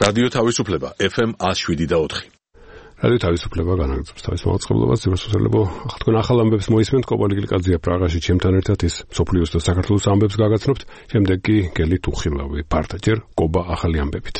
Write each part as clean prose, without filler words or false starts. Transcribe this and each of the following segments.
რადიო თავისუფლება FM 107.4. რადიო თავისუფლება განაგრძობს თავის მაუწყებლობას. ძიროსუსელებო, თქვენ ახალ ამბებს მოისმენთ. კობალი გლიკაძეა პრაღაში ჩემთან ერთად ის სოფლიოს და საქართველოს ამბებს გაგაცნობთ. შემდეგ კი გელი თუხილავი პარტაჯერ კობა ახალი ამბებით.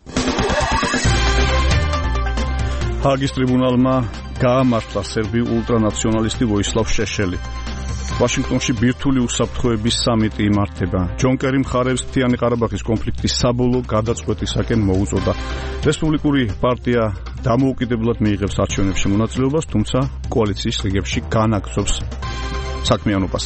ჰაგის ტრიბუნალმა გაამართლა სერბიულ ულტრანაციონალისტი ვოისლავ შეშელი. ვაშინგტონში ბირთვული უსაფრთხოების სამიტი იმართება. ჯონ კერი მხარებს მთიანი ყარაბაღის კონფლიქტის საბოლოო გადაწყვეტისაკენ მოუწოდა. რესპუბლიკური პარტია დამოუკიდებლად მიიღებს არჩევნებში მონაწილეობას, თუმცა კოალიციის რიგებში განაგრძობს საქმიანობას.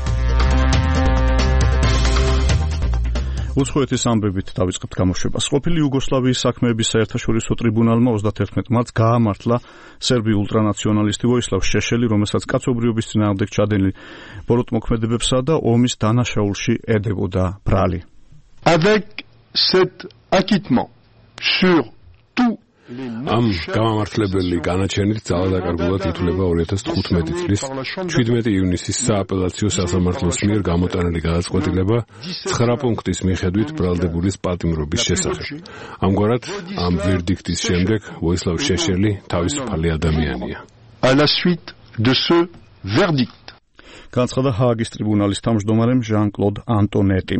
უცხოეთის ამბებით დავიწყებთ გამოშვებას. ყოფილი იუგოსლავიის საქმეების საერთაშორისო ტრიბუნალმა 31 მარტს გაამართლა სერბი ულტრანაციონალისტი ვოისლავ შეშელი, რომელსაც კაცობრიობის წინააღმდეგ ჩადენილი ბოროტმოქმედებებსა და ომის დანაშაულში ედებოდა ბრალი. Avec cet acquittement sur tout ამ გამამართლებელი განაჩენით ძალადაკარგულად ითვლება 2015 წლის 17 ივნისის სააპელაციო სასამართლოს მიერ გამოტანილი გადაწყვეტილება 9 პუნქტის მიხედვით ბრალდებულის პატიმრობის შესახებ. ამგვარად, ამ ვერდიქტის შემდეგ ვოისლავ შეშელი თავისუფალი ადამიანია. À la suite de ce verdict. განცხადა ჰააგის ტრიბუნალის თავმჯდომარე ჟან-კლოდ ანტონეტი.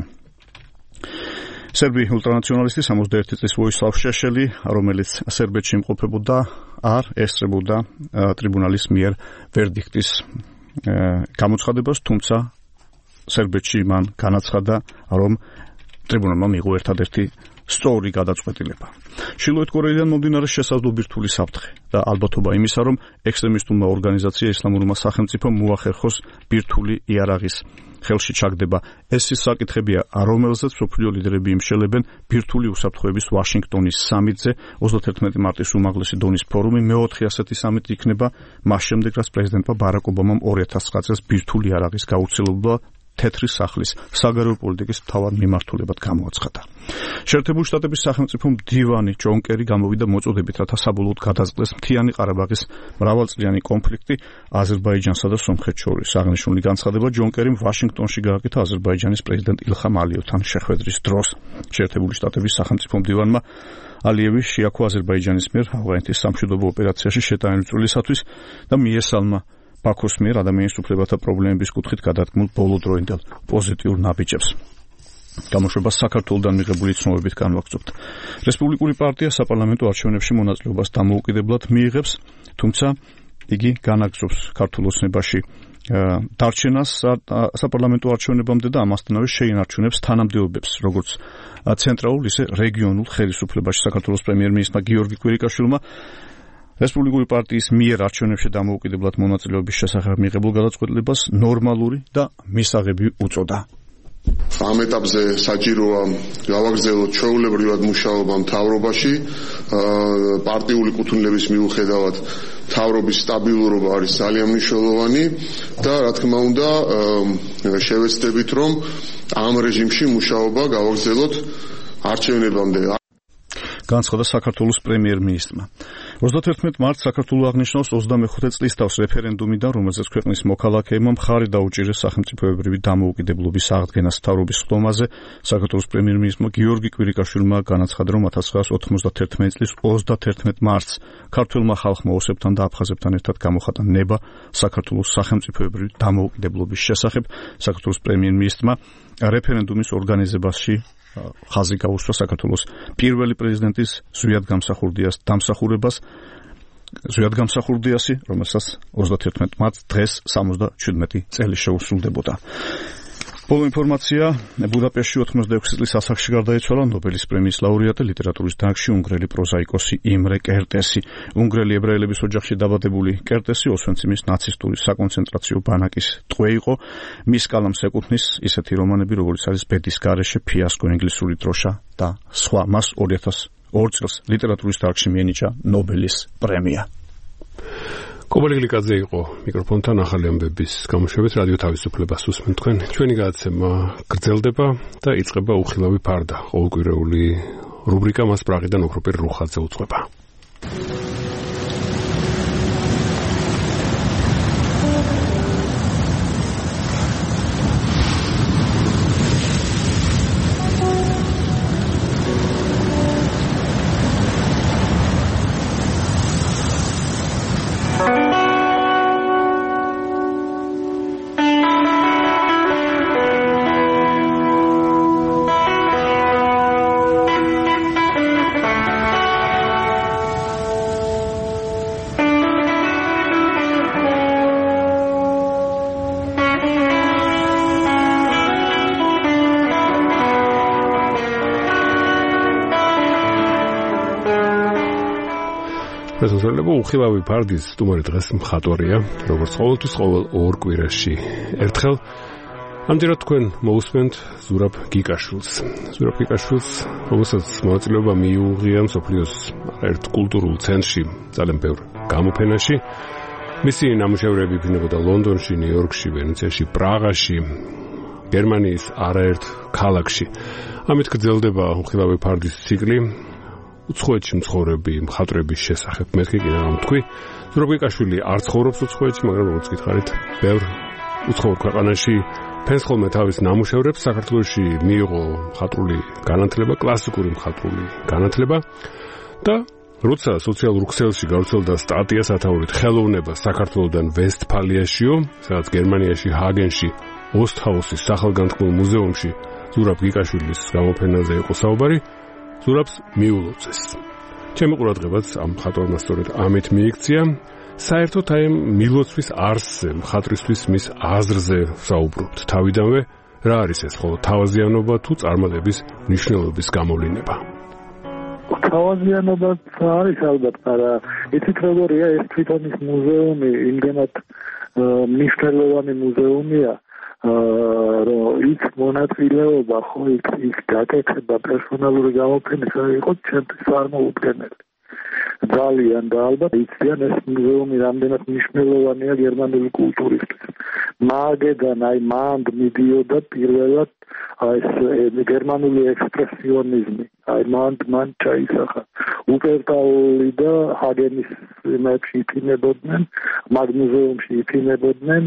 სერბი ულტრანაციონალისტი 61 წლის ვოისლავ შეშელი, რომელიც სერბეთში იმყოფებოდა, არ ესწრებოდა ტრიბუნალის მიერ ვერდიქტის გამოცხადებას, თუმცა სერბეთში მან განაცხადა, რომ ტრიბუნალმა მიიღო ერთადერთი სწორი გადაწყვეტილება. ჩრდილოეთ კორეიდან მომდინარე შესაძლო ბირთვული საფრთხე და ალბათობა იმისა, რომ ექსტრემისტულმა ორგანიზაცია ისლამურმა სახელმწიფომ მოახერხოს ბირთვული იარაღის ხელში ჩაგდება. ეს ის საკითხებია, რომელზეც მსოფლიო ლიდერები იმშელებენ ბირთვული უსაფრთხოების ვაშინგტონის სამიტზე. 31 მარტის უმაღლესი დონის ფორუმი მეოთხე ასეთი სამიტი იქნება მას შემდეგ, რაც პრეზიდენტმა ბარაკ ობამამ 2009 წელს ბირთვული იარაღის გაუცილებლობა თეთრი სახლის საგარეო პოლიტიკის მთავარ მიმართულებად გამოაცხადა. შეერთებული შტატების სახელმწიფო მდივანი ჯონ კერი გამოვიდა მოწოდებით, რათა საბოლოოდ გადაწყდეს მთიანი ყარაბაღის მრავალწლიანი კონფლიქტი აზერბაიჯანსა და სომხეთს შორის. აღნიშნული განცხადება ჯონ კერიმ ვაშინგტონში გააკეთა აზერბაიჯანის პრეზიდენტ ილხამ ალიევთან შეხვედრის დროს. შეერთებული შტატების სახელმწიფო მდივანმა ალიევი შეაქვა აზერბაიჯანის მიერ ავღანეთის სამშვიდობო ოპერაციაში შეტანილი წვლილისათვის და მიესალმა ბაქოს მიერ ადამიანის უფლებათა პრობლემების კუთხით გადადგმულ ბოლოდროინდელ პოზიტიურ ნაბიჯებს. გამოშვებას საქართველოსთან მიღებული ცნობებით განვაგრძობთ. რესპუბლიკური პარტია საპარლამენტო არჩევნებში მონაწილეობას დამოუკიდებლად მიიღებს, თუმცა იგი განაგრძობს ქართულ ოცნებაში დარჩენას საპარლამენტო არჩევნებამდე და ამასთანავე შეინარჩუნებს თანამდებობებს, როგორც ცენტრალურ, ისე რეგიონულ ხელისუფლებაში. საქართველოს პრემიერ-მინისტრმა გიორგი კვირიკაშვილმა რესპუბლიკური პარტიის მიერ არჩევნებში დამოუკიდებლად მონაწილეობის შესახებ მიღებულ გადაწყვეტილებას ნორმალური და მისაღები უწოდა. ამ ეტაპზე საჭიროა გავაგრძელოთ ჩვეულებრივად მუშაობა მთავრობაში. პარტიული კუთვნილების მიუხედავად მთავრობის სტაბილურობა არის ძალიან მნიშვნელოვანი და რა თქმა უნდა შევეცდებით, რომ ამ რეჟიმში მუშაობა გავაგრძელოთ არჩევნებამდე. განცხადა საქართველოს პრემიერ-მინისტრმა. 31 მარტს საქართველოს აღნიშნავს 25 წლის თავს რეფერენდუმიდან, რომელზეც ქვეყნის მოქალაქეებმა მხარი დაუჭირეს სახელმწიფოებრივი დამოუკიდებლობის აღდგენას მთავრობის ხდომაზე. საქართველოს პრემიერ-მინისტრმა გიორგი კვირიკაშვილმა განაცხადა, რომ 1991 წლის 31 მარტს ქართველმა ხალხმა ოსებთან და აფხაზებთან ერთად გამოხატა ნება საქართველოს სახელმწიფოებრივი დამოუკიდებლობის შესახებ. საქართველოს პრემიერ-მინისტრმა რეფერენდუმის ორგანიზებაში ხაზი გაუსვა საქართველოს პირველი პრეზიდენტის ზვიად გამსახურდიასი, რომელსაც 31 მარტს დღეს 77 წელი შეუსრულდებოდა. ბოლო ინფორმაცია, ბუდაპეშტში 86 წლის ასაკში გარდაიცვალა ნობელის პრემიის ლაურეატი ლიტერატურის დარგში უნგრელი პროზაიკოსი იმრე კერტესი. უნგრელი ებრაელების ოჯახში დაბადებული კერტესი ოსვენციმის ნაცისტური საკონცენტრაციო ბანაკის ტყვე იყო. მის კალამს ეკუთვნის ისეთი რომანები, როგორც არის ბედის გარეშე, ფიასკო, ინგლისური დროშა და სხვა. მას 2002 წელს ლიტერატურის დარგში მიენიჭა ნობელის პრემია. კობალი გლიკაძე იყო მიკროფონთან ახალი ამბების გამოშვებით. რადიო თავისუფლებას უსმენთ თქვენ. ჩვენი გადაცემა გრძელდება და იწყება უხილავი ფარდა. ყოველკვირეული რუბრიკა მას პრაღიდან ოქროპერ რუხაძე უძღვება. შესაძლოა უხილავი ფარდის სტუმარი დღეს მხატვარია, როგორც ყოველთვის ყოველ ორ კვირაში ერთხელ. ამდენად თქვენ მოусმენთ ზურაბ გიკაშვილს. ზურაბ გიკაშვილს, რომელსაც მონაწილეობა მიუღია მსოფლიოს ერთ კულტურულ ცენტრში, ძალიან ბევრ გამოფენაში. მისი ნამუშევრები იქნებოდა ლონდონში, ნიუ-იორკში, ვენეციაში, პრაღაში, გერმანიის არაერთ ქალაქში. ამით გრძელდება უხილავი ფარდის ციკლი. უცხოეთში მცხოვრები მხატვრების შესახებ მეთქი კიდევ ამ თქვი. ზურაბ გიკაშვილი არ ცხოვრობს უცხოეთში, მაგრამ როგორც გითხარით, ბევრ უცხოურ ქვეყანაში ფენს ხოლმე თავის ნამუშევრებს. საქართველოში მიიღო მხატვრული განათლება, კლასიკური მხატვრული განათლება და როცა სოციალურ ქსელში გავრცელდა სტატია სათაურით ხელოვნება საქართველოდან ვესტფალიაშიო, სადაც გერმანიაში ჰაგენში ოსტჰაუსის სახელგანთქმულ მუზეუმში ზურაბ გიკაშვილის გამოფენაზე იყო საუბარი, ზურაბს მიულოცეს. ჩემი ყურადღებაც ამ მხატვარმა სწორედ ამით მიიქცია. საერთოდ აი მილოცვის არსზე, მხატვრისთვის მის აზრზე საუბრობთ. თავიდანვე რა არის ეს ხოლო თავაზიანობა თუ წარმატების მნიშვნელობის გამოვლინება? თავაზიანობა არის ალბათ, მაგრამ იცით როგორია ეს თვითონ ის მუზეუმი, იმდენად მნიშვნელოვანი მუზეუმია, რომ იქ მონაწილეობა, ხო, იქ გაკეთება პერსონალური გამოფენის იყო ჩემთვის წარმოუდგენელი. ძალიან და ალბათ იციან ეს მუზეუმი რამდენად მნიშვნელოვანია გერმანული კულტურისთვის. მაგედან მანდ მიდიოდა პირველად ეს გერმანული ექსპრესიონიზმი. მან ჩაისახა უპერტაული და ჰაგენის იმებში იფინებოდნენ, მაგ მუზეუმში იფინებოდნენ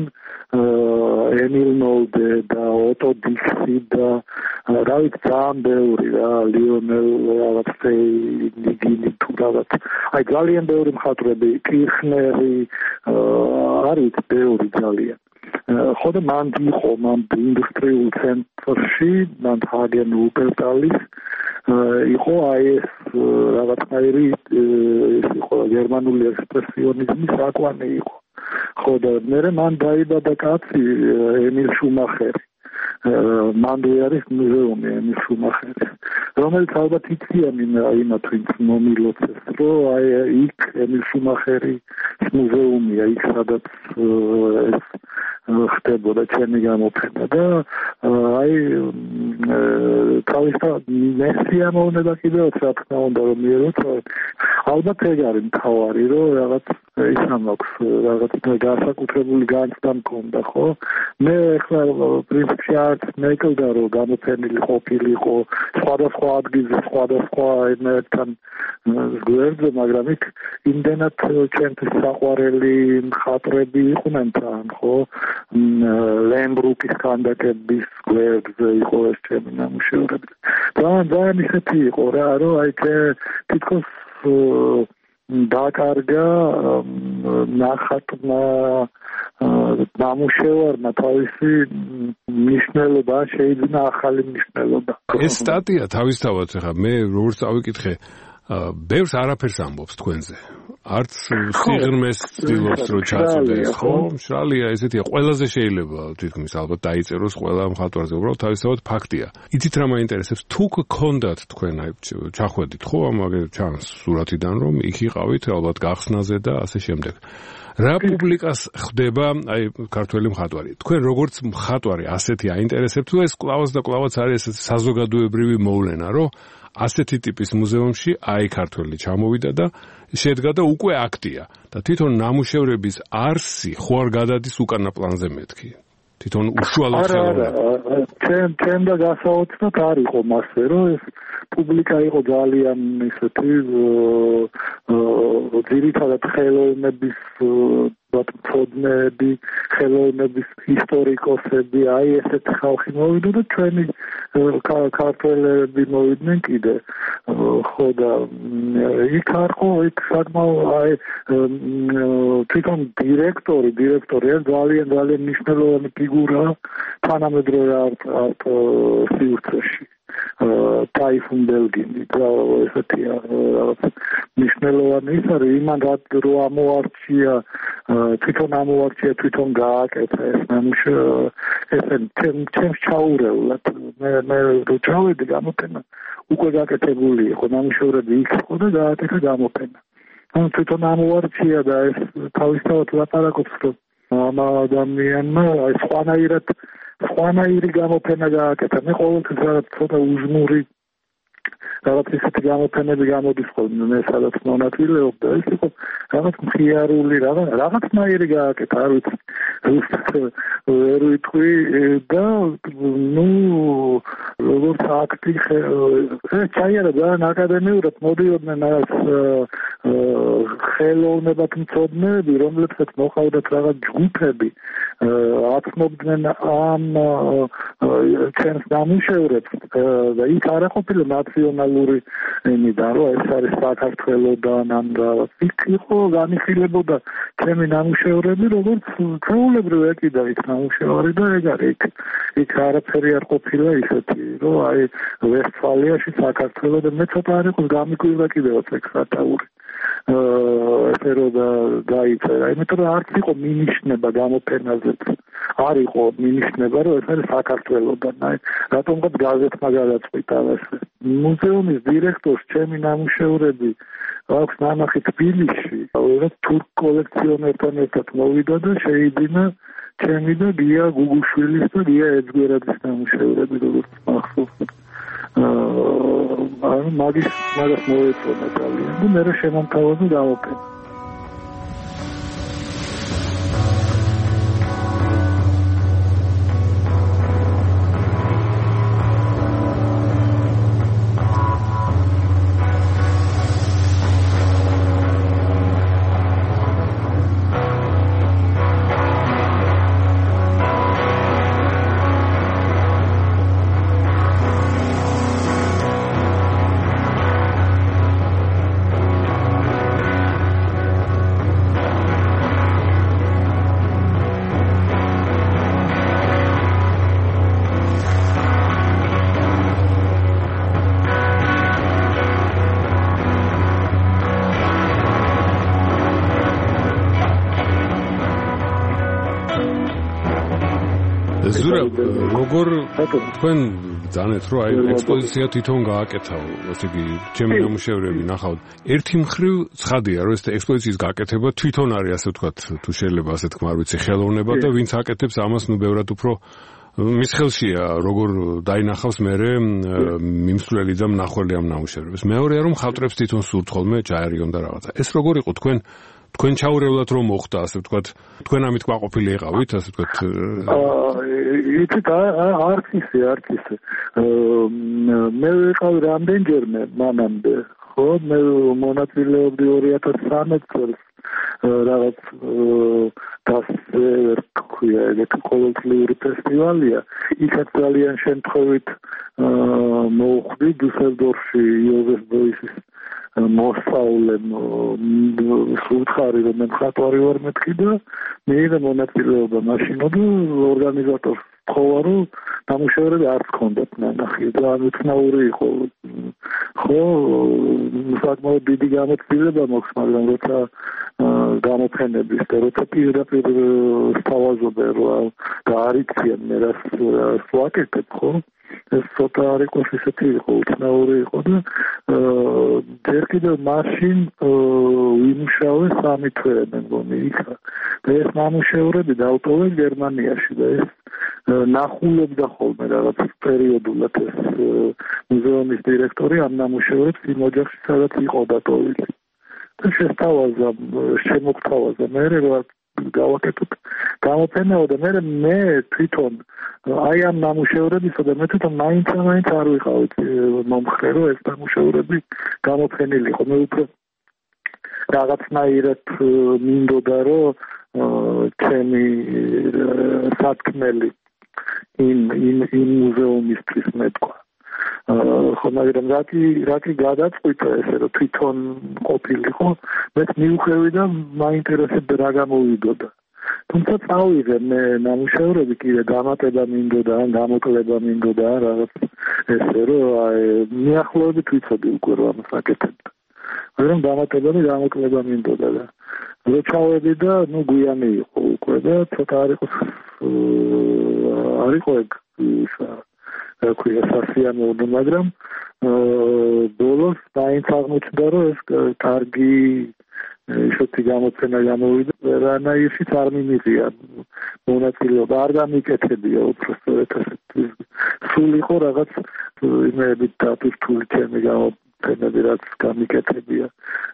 ემილ ნოლდე და ოტო დიქსი და რა ვიცი ძალიან ბევრი რა ლიონელ რაღაც ნიგინი თუ რაღაც ძალიან ბევრი მხატვრები, კირხნერი არის ბევრი ძალიან. ხოდა მან იყო ინდუსტრიულ ცენტრში, მან ჰაგენ უპერტალის იყო ეს რაღაცნაირი ეს იყო გერმანული ექსპრესიონიზმის აკვანი იყო. ხოდა მე მან დაიბადა კაცი ემილ შუმახერი. მანდ არის მუზეუმი ემილ შუმახერის, რომელიც ალბათ იციან იმათ ვინც მომილოცეს, რომ იქ ემილ შუმახერის მუზეუმია, იქ სადაც ეს ხდებოდა ჩემი გამოფენა და თავისთავად მესიამოვნება კიდევაც რა თქმა უნდა რომ მიელოცა, ალბათ ეგ არის მთავარი, რომ რაღაც ისამ აქვს რაღაც განსაკუთრებული განცდა მქონდა, ხო? მე ახლა პრინციპში არც მეკლდა რომ გამოფენილი ყოფილიყო სხვადასხვა ადგილზე, სხვადასხვა ენერგთან გვერდზე, მაგრამ იქ იმდენად ჩემთვის საყვარელი მხატვრები იყვნენ თან, ხო? ლემბრუკის ქანდაკების გვერდზე იყო ეს ჩემი ნამუშევრები. ძალიან ისეთი იყო რა, რომ თითქოს დაკარგა ნახატმა ნამუშევარმა თავისი მნიშვნელობა, შეიძინა ახალი მნიშვნელობა. ეს სტატია თავისთავად ხა მე როგორც წავიკითხე, ბევრს არაფერს ამბობს თქვენზე. არც სიღრმეს ცდილობს რომ ჩაწოდოს, ხო? მშრალია, ესეთია, ყველაზე შეიძლება თითქმის ალბათ დაიწეროს ყველა მხატვარზე, უბრალოდ თავისთავად ფაქტია. იცით რა მაინტერესებს, თუ გქონდათ თქვენ ჩახვედით, ხო, ამაგერ ჩანს სურათიდან რომ იქ იყავით ალბათ გახსნაზე და ასე შემდეგ. რა პუბლიკას ხდება ქართველი მხატვარი? თქვენ როგორც მხატვარი ასეთი აინტერესებთ თუ ეს კლავაც და კლავაც არის ეს საზოგადოებრივი მოვლენა, რომ ასეთი ტიპის მუზეუმში ქართველი ჩამოვიდა და შედგა და უკვე აქტია და თვითონ ნამუშევრების არსი ხო არ გადადის უკანა პლანზე მეთქი? თვითონ უშუალოდ ჩემ და გასაოცნად არ იყო მასე, რომ ეს პუბლიკა იყო ძალიან ისეთი ძირითადად ხელოვნების მცოდნეები, ხელოვნების ისტორიკოსები, ესეთი ხალხი მოვიდა და ჩვენი ქართველები მოვიდნენ კიდე. ხო და იქ არ ხო, იქ საკმაოდ თვითონ დირექტორი ძალიან მნიშვნელოვანი ფიგურა თანამედროვე არტ სივრცეში. ტაიფუნ ბელგინი და ესეთია რაღაც მნიშვნელოვანი ის არის, იმან რო ამოარჩია თვითონ გააკეთა ეს ესე ჩემს ჩაურევლად მე რო ჩავედი გამოფენა უკვე გაკეთებული იყო ნამუშევრები იქ იყო და გააკეთა გამოფენა. თვითონ ამოვარჩია და ეს თავისთავად ლაპარაკობს, რომ ამ ადამიანმა სხვანაირი გამოფენა გააკეთა. მე ყოველთვის რაღაც ცოტა უზნური რაღაც ისეთი გამოფენები გამოდის ხოლმე, მე სადაც მონაწილეობ და ეს იყო რაღაც მხიარული, რაღაცნაირი გააკეთა, არ ვიცი, ვერ ვიტყვი და როგორც აქტი ჩაიარა ძალიან აკადემიურად მოდიოდნენ ეს ხელოვნებად მცოდნეები, რომლებსაც მოყავდათ რაღაც ჯგუფები, აცნობდნენ ამ ჩემს ნამუშევრებს და ის არ ყოფილა ნაციონალური იმიდან, რომ ეს არის საქართველოდან ან რაღაც. იქ იყო განიხილებოდა ჩემი ნამუშევრები, როგორც ჩვეულებრივ ეკიდა იქ ნამუშევარი და ეგ არის იქ არაფერი არ ყოფილა ისეთი, რომ აი ვესტფალიაში საქართველო და მე ცოტა არ იყო გამიკვირდა კიდევაც ეგ სათაური. ესე რომ დაიწერა, იმიტომ რომ არც იყო მინიშნება გამოფენაზეც. არ იყო მინიშნება, რომ ეს არის საქართველოდან. აი რატომღაც გაზეთმა გადაწყვიტა ესე. მუზეუმის დირექტორს ჩემი ნამუშევრები აქვს ნანახი თბილისში, თურქ კოლექციონერთან ერთად მოვიდა და შეიძინა ჩემი და გია გუგუშვილის და გია ეძგვერაძის ნამუშევრები, როგორც მახსოვს. მაგის მოეწონა ძალიან და მე შემომთავაზა გამოფენა. როგორ თქვენ ძანეთ რომ აი ექსპოზიცია თვითონ გააკეთავ, ასე იგი ჩემი ნამუშევრები ნახავთ. ერთი მხრივ ცხადია რომ ეს ექსპოზიციის გაკეთება თვითონ არის ასე ვთქვათ, თუ შეიძლება ასე თქვა, არ ვიცი, ხელოვნება და ვინც აკეთებს ამას ნუ ბევრად უფრო მის ხელშია როგორ დაინახავს მერე მიმსვლელი და მნახველი ამ ნამუშევრებს. მეორეა რომ ხავტრებს თვითონ სურთ ხოლმე ჯაერიონ და რაღაცა. ეს როგორ იყო თქვენ ჩაურევლად რომ მოხდა, ასე ვთქვათ, თქვენ ამით ყვაყოფილი იყავით, ასე ვთქვათ. იცით, არც ისე. მე ვიყავი რამდენჯერმე მანამდე, ხო, მე მონაწილეობდი 2013 წელს რაღაც დასერქვია ეგ ყოველწლიური ფესტივალია. იქაც ძალიან შემთხვევით მოვხვდი დუსელდორფში იოზეფ ბოისის მოსწავლემ სულხარი რომ მე მხატვარი ვარ მეთქი და მე მონაწილეობა მაშინო და ორგანიზატორს თხოვა რომ ნამუშევრები არც ქონდათ ნანახი და უცნაური იყო ხო საკმაოდ დიდი გამოცდილება მოხდა მაგრამ როცა გამოფენების და როცა პირდაპირ სთავაზობენ რომ და არიციან მე რას ვაკეთებ ხო ეს ცოტა არ იყო ისეთი იყო უცნაური იყო და ჯერ კიდევ მაშინ ვიმუშავე 3 თვე მე მგონი იქ და ეს ნამუშევრები დავტოვე გერმანიაში და ეს ნახულობდა ხოლმე რაღაც პერიოდულად ეს მუზეუმის დირექტორი ამ ნამუშევრებს იმ ოჯახში სადაც იყო დატოვილი და შემოგთავაზა მე რა გავაკეთოთ გამოფენაო და მე თვითონ აი ამ ნამუშევრებისა და მე თვითონ მაინც არ ვიყავით მომხრე რომ ეს ნამუშევრები გამოფენილიყო მე უფრო რაღაცნაირად მინდოდა რომ ჩემი სათქმელი იმ მუზეუმისთვის მეტყვა ხო მაგრამ რაკი გადაწყვიტა ესე რომ თვითონ ყოფილიყო მეც მივხვევი და მაინტერესებდა რა გამოვიდოდა თუმცა წავიღე მე ნამუშევრები კიდე დამატება მინდოდა ან გამოკლება მინდოდა რაღაც ესე რომ აი მიახლოებით ვიცოდი უკვე რომ ამას აკეთებდა მაგრამ დამატება და გამოკლება მინდოდა და რო ჩავედი და ნუ გვიანი იყო უკვე და ცოტა არ იყო ეგ ქვია სასიამოვნო მაგრამ ბოლოს დაინც აღმოჩნდა რომ ეს კარგი ისეთი გამოცენა გამოვიდა, რანაირშიც არ მიმიღია მონაწილეობა, არ გამიკეთებია უბრალოდ ასეთი სულ იყო რაღაც იმეებით დატვირთული ჩემი გამოფენები, რაც გამიკეთებია.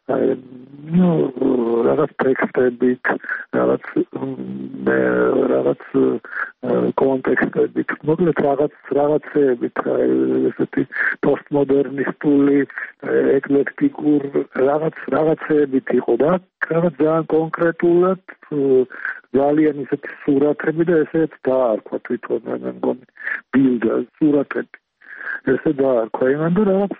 რაღაც ტექსტებით, რაღაც კონტექსტებით, მოკლედ რაღაცეებით, ესეთი პოსტმოდერნისტული, ეკლექტიკურ რაღაცეებით იყო და რაღაც ძალიან კონკრეტულად ძალიან ისეთი სურათები და ესეც დაარქვა თვითონ მე მგონი ბილდა სურათები ესე დაარქვა იმან და რაღაც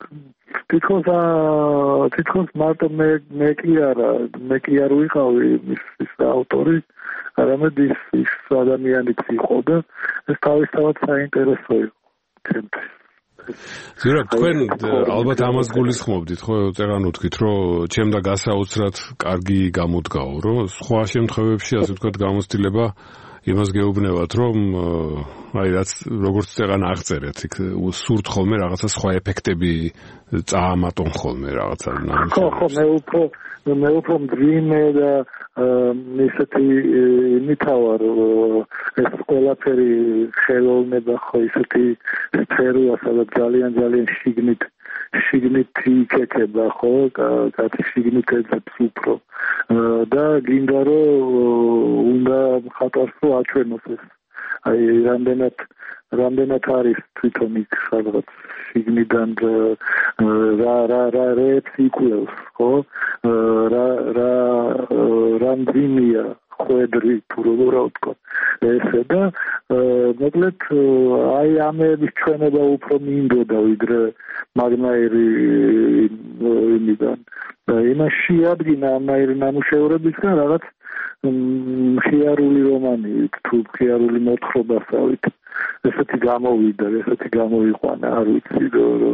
თითქოს მარტო მე კი არ ვიყავი ის ავტორი, არამედ ის ადამიანიც იყო და ეს თავისთავად საინტერესო იყო ჩემთვის. ზურაბ, თქვენ ალბათ ამას გულისხმობდით, ხო, წეგან უთქვით, რომ ჩემდა გასაოცრად კარგი გამოდგაო, რომ სხვა შემთხვევებში, ასე ვთქვათ, გამოცდილება იმას გეუბნებათ, რომ აი რაც როგორც წეგან აღწერეთ, იქ სურთ ხოლმე რაღაცა სხვა ეფექტები წაამატონ ხოლმე რაღაცა. ხო, მე უფრო მძიმე და ისეთი მითავარ ეს ყველაფერი ხელოვნება ხო ისეთი სფეროა, სადაც ძალიან შიგნით იქექება, ხო, კაცი შიგნით ეძებს უფრო და გინდა რომ უნდა მხატვარს აჩვენოს ეს აი რამდენად არის თვითონ იქ სადღაც შიგნიდან რა რეაქციებს ხო რა მძიმეა ხვედრი თუ როგორ ვთქვა ესე და მოკლედ აი ამების ჩვენება უფრო მინდოდა ვიდრე მაგნაირი იმიდან და იმას შეადგინა ამნაირი ნამუშევრებისგან რაღაც ხიარული რომანი თუ ხიარული მოთხრობასავით ესეთი გამოვიდა, ესეთი გამოიყვანა, არ ვიცი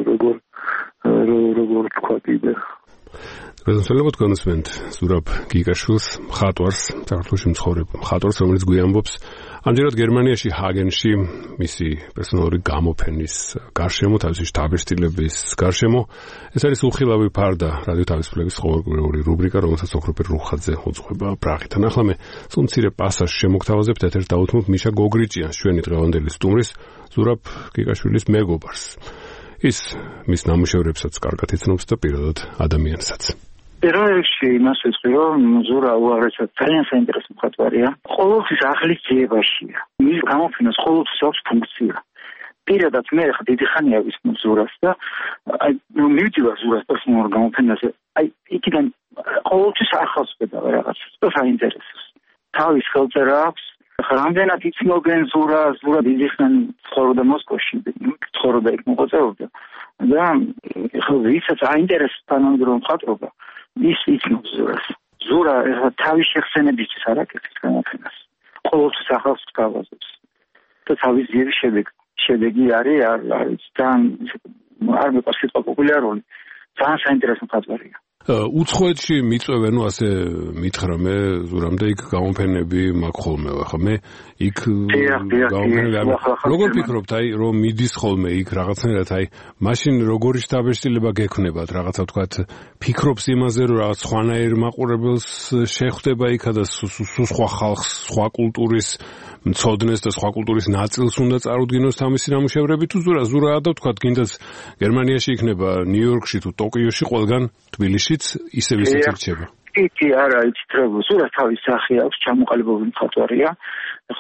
როგორ თქვა კიდე. Რეზოლუტიურად კონსვენტ ზურაბ გიგაშვილს მხატვარს, საქართველოში მცხოვრებ მხატვარს, რომელიც გვიამბობს ამჯერად გერმანიაში ჰაგენში მისი პერსონალური გამოფენის გარშემო, თავისი შტაბ-სტილების გარშემო. ეს არის უხილავი ფარდა რადიო თავისუფლების ყოველკვირეული რუბრიკა, რომელსაც ოქროპერ რუხაძე უძღვება პრაღიდან. ახლა მე სულ მცირე პასაჟს შემოგთავაზებთ, ეთერს დავუთმობ მიშა გოგრიჭიანს, ჩვენი დღევანდელი სტუმრის, ზურაბ გიგაშვილის მეგობარს. ის მის ნამუშევრებსაც კარგად იცნობს და პირადად ადამიანსაც. პირველში იმას ვიტყვი, რომ ზურა უაღრესად ძალიან საინტერესო მხატვარია. ყოველთვის ახლის ძიებაშია. მის გამოფენას ყოველთვის აქვს ფუნქცია. პირადად მე ხა დიდი ხანია ვისმენ ზურას და აი მივიძილა ზურას პერსონალურ გამოფენაზე. აი იქიდან ყოველთვის ახალს ვხედავ რაღაც და საინტერესოს. თავის ხელწერა აქვს. ხა რამდენად იცნობენ ზურა დიდი ხანი ცხოვრობდა მოსკოვში, ცხოვრობდა იქ მოღვაწეობდა. და ხა ვისაც აინტერესებს თანამედროვე მხატვრობა ის იცნობს ზურას. ზურა თავის შეხსენებისთვის არ აკეთებს გამოფენას. ყოველთვის ახალს გავაზრებს. და თავის ძიების შედეგი არის ძალიან არ მეყვარს სიტყვა პოპულარული. ძალიან საინტერესო მხატვარია. უცხოეთში მიწვევენ, ნუ ასე მითხრა მე ზურამდე იქ გამოფენები მაქვს ხოლმე. ახლა მე იქ გამოფენები როგორ ფიქრობთ, აი რომ მიდის ხოლმე იქ რაღაცნაირად, აი მაშინ როგორი შტაბ-სტილება გექნებათ, რაღაცა ვთქვათ, ფიქრობს იმაზე, რომ რაღაც სხვანაირ მაყურებელს შეხვდება იქა და სხვა ხალხს, სხვა კულტურის მცოდნეს და სხვა კულტურის ნაწილს უნდა წარუდგინოს თავისი ნამუშევრები თუ ზურაა და ვთქვათ, გინდაც გერმანიაში იქნება, ნიუ-იორკში თუ ტოკიოში, ყველგან თბილისშიც ისევ რჩება. კი, არა, იცით რა, ზურას თავის სახე აქვს, ჩამოყალიბებული მხატვარია. ახლა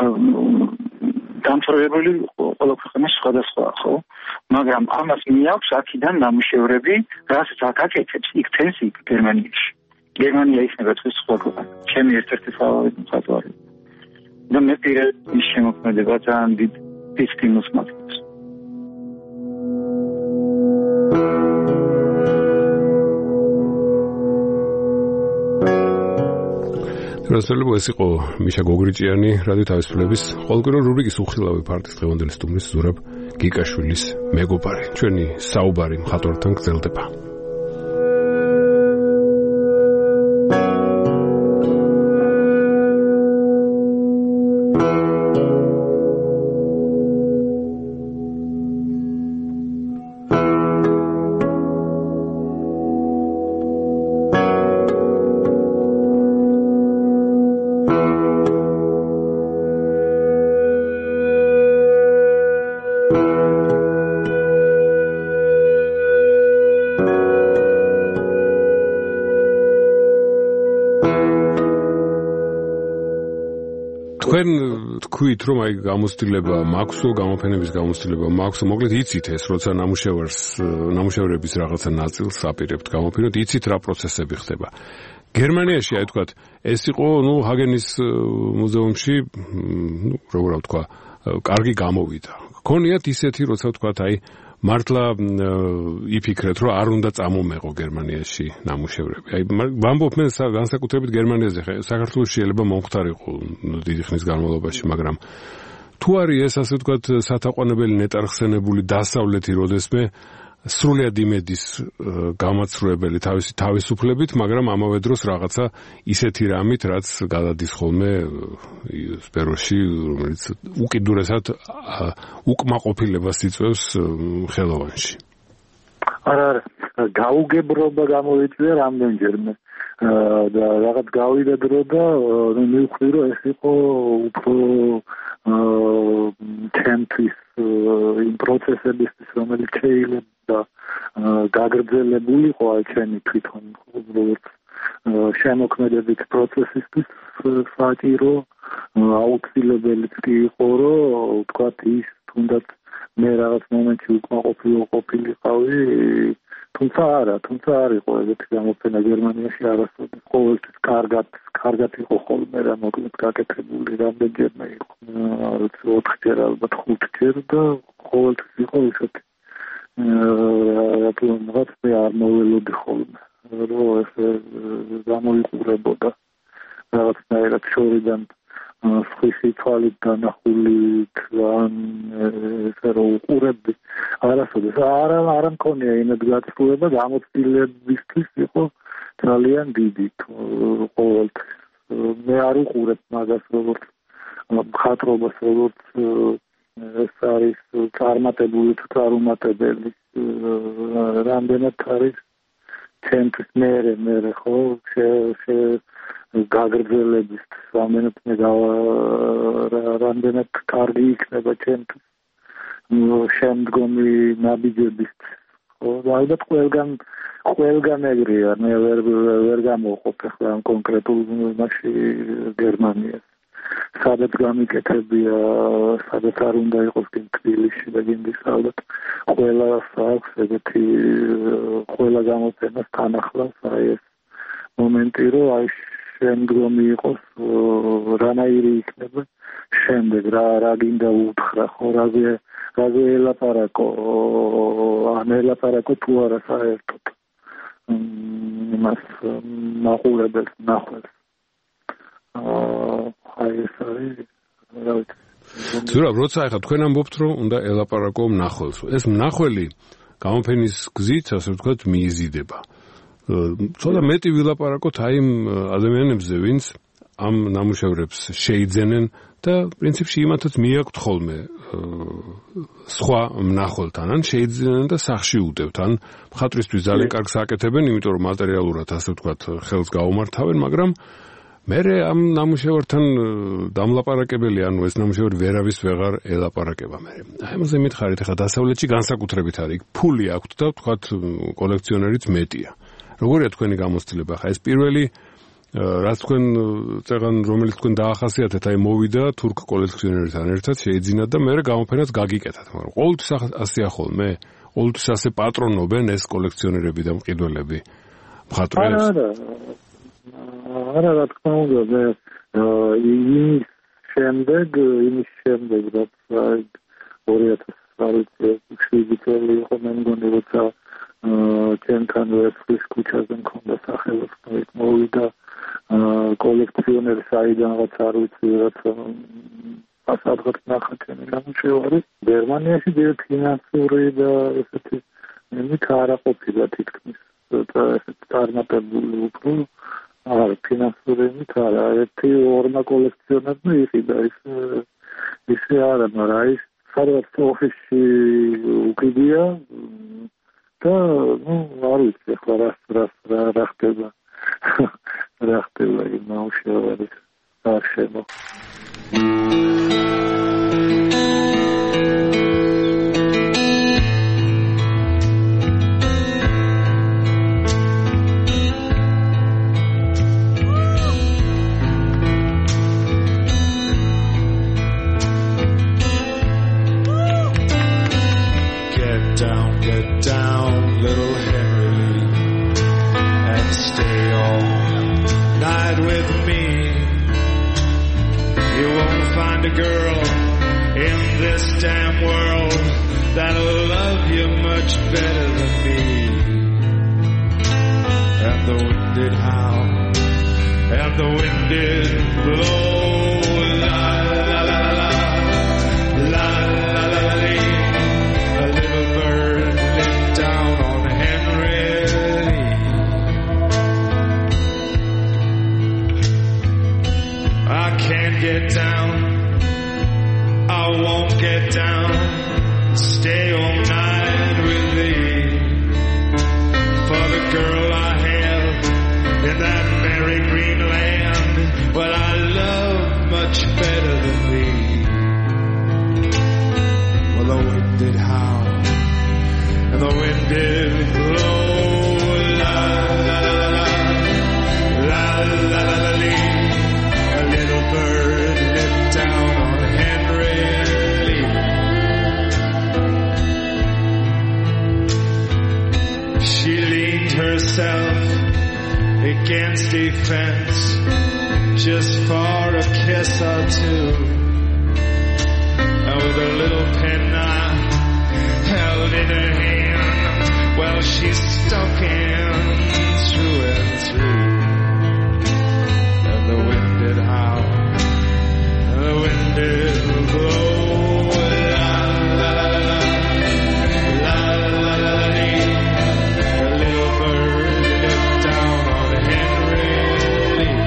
დამთავრებული ყველა ქვეყანაში სხვადასხვა, ხო? მაგრამ ამას მიაქვს აქედან ნამუშევრები, რასაც აქ აკეთებს, იქ თენს იქ გერმანიაში. გერმანია იქნება თქვენ სხვა ქვეყანა. ჩემი ერთ-ერთი ფავორიტი მხატვარი. და მე პირად ის შემოქმედება ძალიან დიდ სტიმულს მაქვს. რასწავლება ეს იყო მიშა გოგრიჭიანი, რადიო თავისუფლების ყოველკვირეული რუბრიკის უხილავი ფარდის დღევანდელი სტუმრის ზურაბ გიგაშვილის მეგობარი. ჩვენი საუბარი მხატვართან გრძელდება. თქვენ თქვით რომ აი გამოცდილება მაქვსო, გამოფენების გამოცდილება მაქვსო, მოკლედ იცით ეს, როცა ნამუშევრების რაღაცა ნაწილს აპირებთ გამოფენოთ, იცით რა პროცესები ხდება. გერმანიაში აი თქვათ, ეს იყო, ჰაგენის მუზეუმში, როგორ ვთქვა, კარგი გამოვიდა. გქონიათ ისეთი, როცა ვთქვათ, აი მართლა იფიქრეთ, რომ არ უნდა წამომეყო გერმანიაში ნამუშევრები. აი ვამბობ მე განსაკუთრებით გერმანიაზე, საქართველოს შეიძლება მომხდარიყო დიდი ხნის განმავლობაში, მაგრამ თუ არის ეს ასე ვთქვათ სათაყვანებელი ნეტარხსენებული დასავლეთი, როდესმე სრულიად იმედის გამაცრუებელი თავისი თავისუფლებით, მაგრამ ამავე დროს რაღაცა ისეთი რამით, რაც გადადის ხოლმე სფეროში, რომელიც უკიდურესად უკმაყოფილებას იწვევს ხელოვანში. არა, გაუგებრობა გამოვიწვია რამდენჯერმე. და რაღაც გავიდა დრო და მივხვდი, რომ ეს იყო უფრო ჩემთვის იმ პროცესებისთვის, რომელიც შეიძლება გაგრძელებულიყო აი ჩემი თვითონ როგორც შემოქმედებით პროცესისთვის საჭირო აუცილებელიც კი იყო, რომ ვთქვათ ის თუნდაც მე რაღაც მომენტში უკმაყოფილიყავი, თუმცა არ იყო ეგეთი გამოფენა გერმანიაში არასოდეს. ყოველთვის კარგად იყო ხოლმე რა, მოკლედ გაკეთებული რამდენჯერმე იყო. 4-ჯერ ალბათ 5-ჯერ და ყოველთვის იყო ისეთი რაღაც მე არ მოველოდი ხოლმე, რომ ეს გამოიყურებოდა რაღაცნაირად შორიდან სხვისი თვალით განახულით ან ესე რომ უყურებდი არასოდეს არ მქონია იმედგაცრუება გამოცდილებისთვის იყო ძალიან დიდი ყოველთვის მე არ უყურებ მაგას როგორც მხატვრობას როგორც ეს არის წარმატებული თუ წარუმატებელი რამდენად არის ჩემთვის მე ხო გაგრძელების რამდენად კარგი იქნება ჩემთვის შემდგომი ნაბიჯების ხო ალბათ ყველგან ეგრეა მე ვერ გამოვყოფ ახლა ამ კონკრეტულ მასში გერმანიას სადაც გამიკეთებია სადაც არ უნდა იყოს თბილისში და გინდის ალბათ ყველას აქვს ეგეთი ყველა გამოფენას თან ახლავს აი ეს მომენტი რომ აი შემდგომი იყოს რანაირი იქნება შემდეგ რა გინდა უთხრა ხო რაზე ელაპარაკო ან ელაპარაკო თუ არა საერთოდ იმას მაყურებელს ნახველს აი ეს არის რა ვიცი ზურაბ როცა ახლა თქვენ ამბობთ რომ უნდა ელაპარაკო მნახველს ეს მნახველი გამოფენის გზით ასე ვთქვათ მიიზიდება ცოტა მეტი ვილაპარაკოთ აი იმ ადამიანებზე ვინც ამ ნამუშევრებს შეიძენენ და პრინციპში იმათაც მიაქვთ ხოლმე სხვა მნახველთან ან შეიძენენ და სახში უდევთ ან მხატვრისთვის ძალიან კარგს აკეთებენ იმიტომ რომ მატერიალურად ასე ვთქვათ ხელს გაუმართავენ მაგრამ მე ამ ნამუშევართან დამლაპარაკებელი ანუ ეს ნამუშევარი ვერავის ვეღარ ელაპარაკება მე. აი ამაზე მითხარით ახლა დასავლეთში განსაკუთრებით არის ფული აქვთ და ვთქვათ კოლექციონერიც მეტია. როგორია თქვენი გამოცდილება? ხა ეს პირველი რაც თქვენ წეგან რომელიც თქვენ დაახასიათეთ, აი მოვიდა თურქ კოლექციონერთან ერთად შეიძინა და მე გამოფენაც გაგიკეთათ, მაგრამ ყოველთვის ასეა ხოლმე? ყოველთვის ასე პატრონობენ ეს კოლექციონერები და მყიდველები მხატვრებს? არა, რა თქმა უნდა, მე იმის შემდეგ რაც 2007 წელი იყო მე მგონი როცა ჩემთან ვერცხლის ქუჩაზე მქონდა სახელოსნო მოვიდა კოლექციონერი საიდანღაც არ ვიცი რაც ასადღაც ნახა ჩემი ნამუშევარი გერმანიაში დიდი ფინანსური და ესეთი მით არ ყოფილა თითქმის და ესეთი წარმატებული უფრო არ ფინანსური მით არა ერთი ორმა კოლექციონერმა იყიდა ისე არა მაგრამ ის სადღაც ოფისში უკიდია და არ ვიცი ახლა რა ხდება რა ხდება იმ ნამუშევარის გარშემო in this damn world that'll love you much better than me. And the wind did howl, and the wind did blow. La la la la la la la la. A little bird lit down on Henry Lee. I can't get down, I won't get down. Stay all night with thee. For the girl I have in that merry green land, well, I love much better than thee. Well, the wind did howl, and the wind did blow. La la la la la la la la la. A little bird lit down on Henry Lee. She leaned herself against a fence just for a kiss or two, and with a little penknife held in her hand, well, she stuck in through and through. And the wind did howl, and the wind did blow. La la la la la la la la. A little bird lit down on Henry Lee.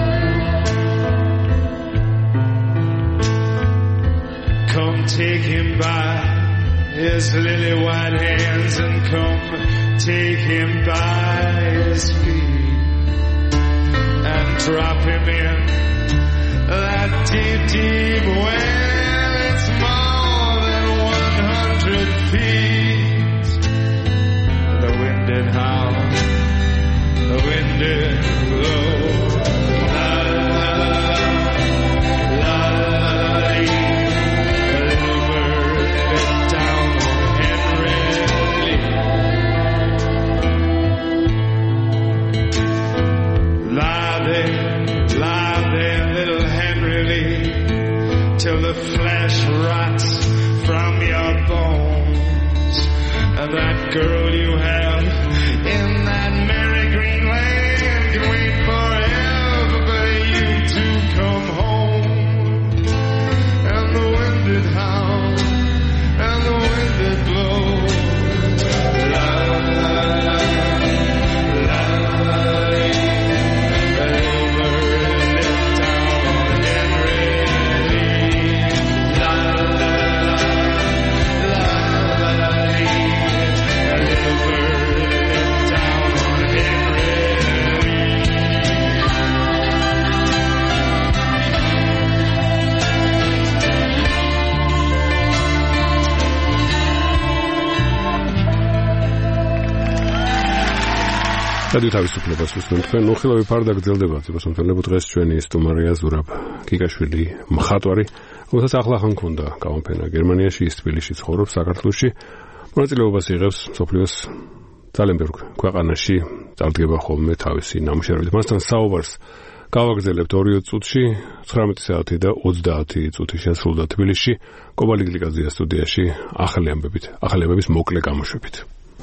Come take him by his lily white hands, and come take him by his feet, and drop him in that deep, deep well. It's more than 100 feet. The wind did howl, the wind did blow. La la la la la la la. A little bird lit down on Henry Lee. Lie there, little Henry Lee, till the flesh rots from your bones. And that girl you have in that merry green land can wait forever for you to come home. And the wind did howl, and the wind did blow. La la la la la la. A little bird lit down on Henry Lee. La la la la la la. A little bird lit down on Henry Lee. რადიო თავისუფლებას უსმენთ თქვენ. ნუ ხილავი ფარდა გრძელდება ციფროსამთავრებო დღეს ჩვენი სტუმარია ზურაბ კიკაშვილი, მხატვარი, რომელსაც ახლახან ჰქონდა გამოფენა გერმანიაში, ის თბილისში ცხოვრობს, საქართველოში. მონაწილეობას იღებს მსოფლიოს ძალიან ბევრ ქვეყანაში, წარდგება ხოლმე თავისი ნამუშევრებით. მასთან საუბარს გავაგრძელებთ 2 წუთში, 19 საათი და 30 წუთი შესრულდა თბილისში, კობალი გლიკაძეა სტუდიაში, ახალი ამბების მოკლე გამოშვებით.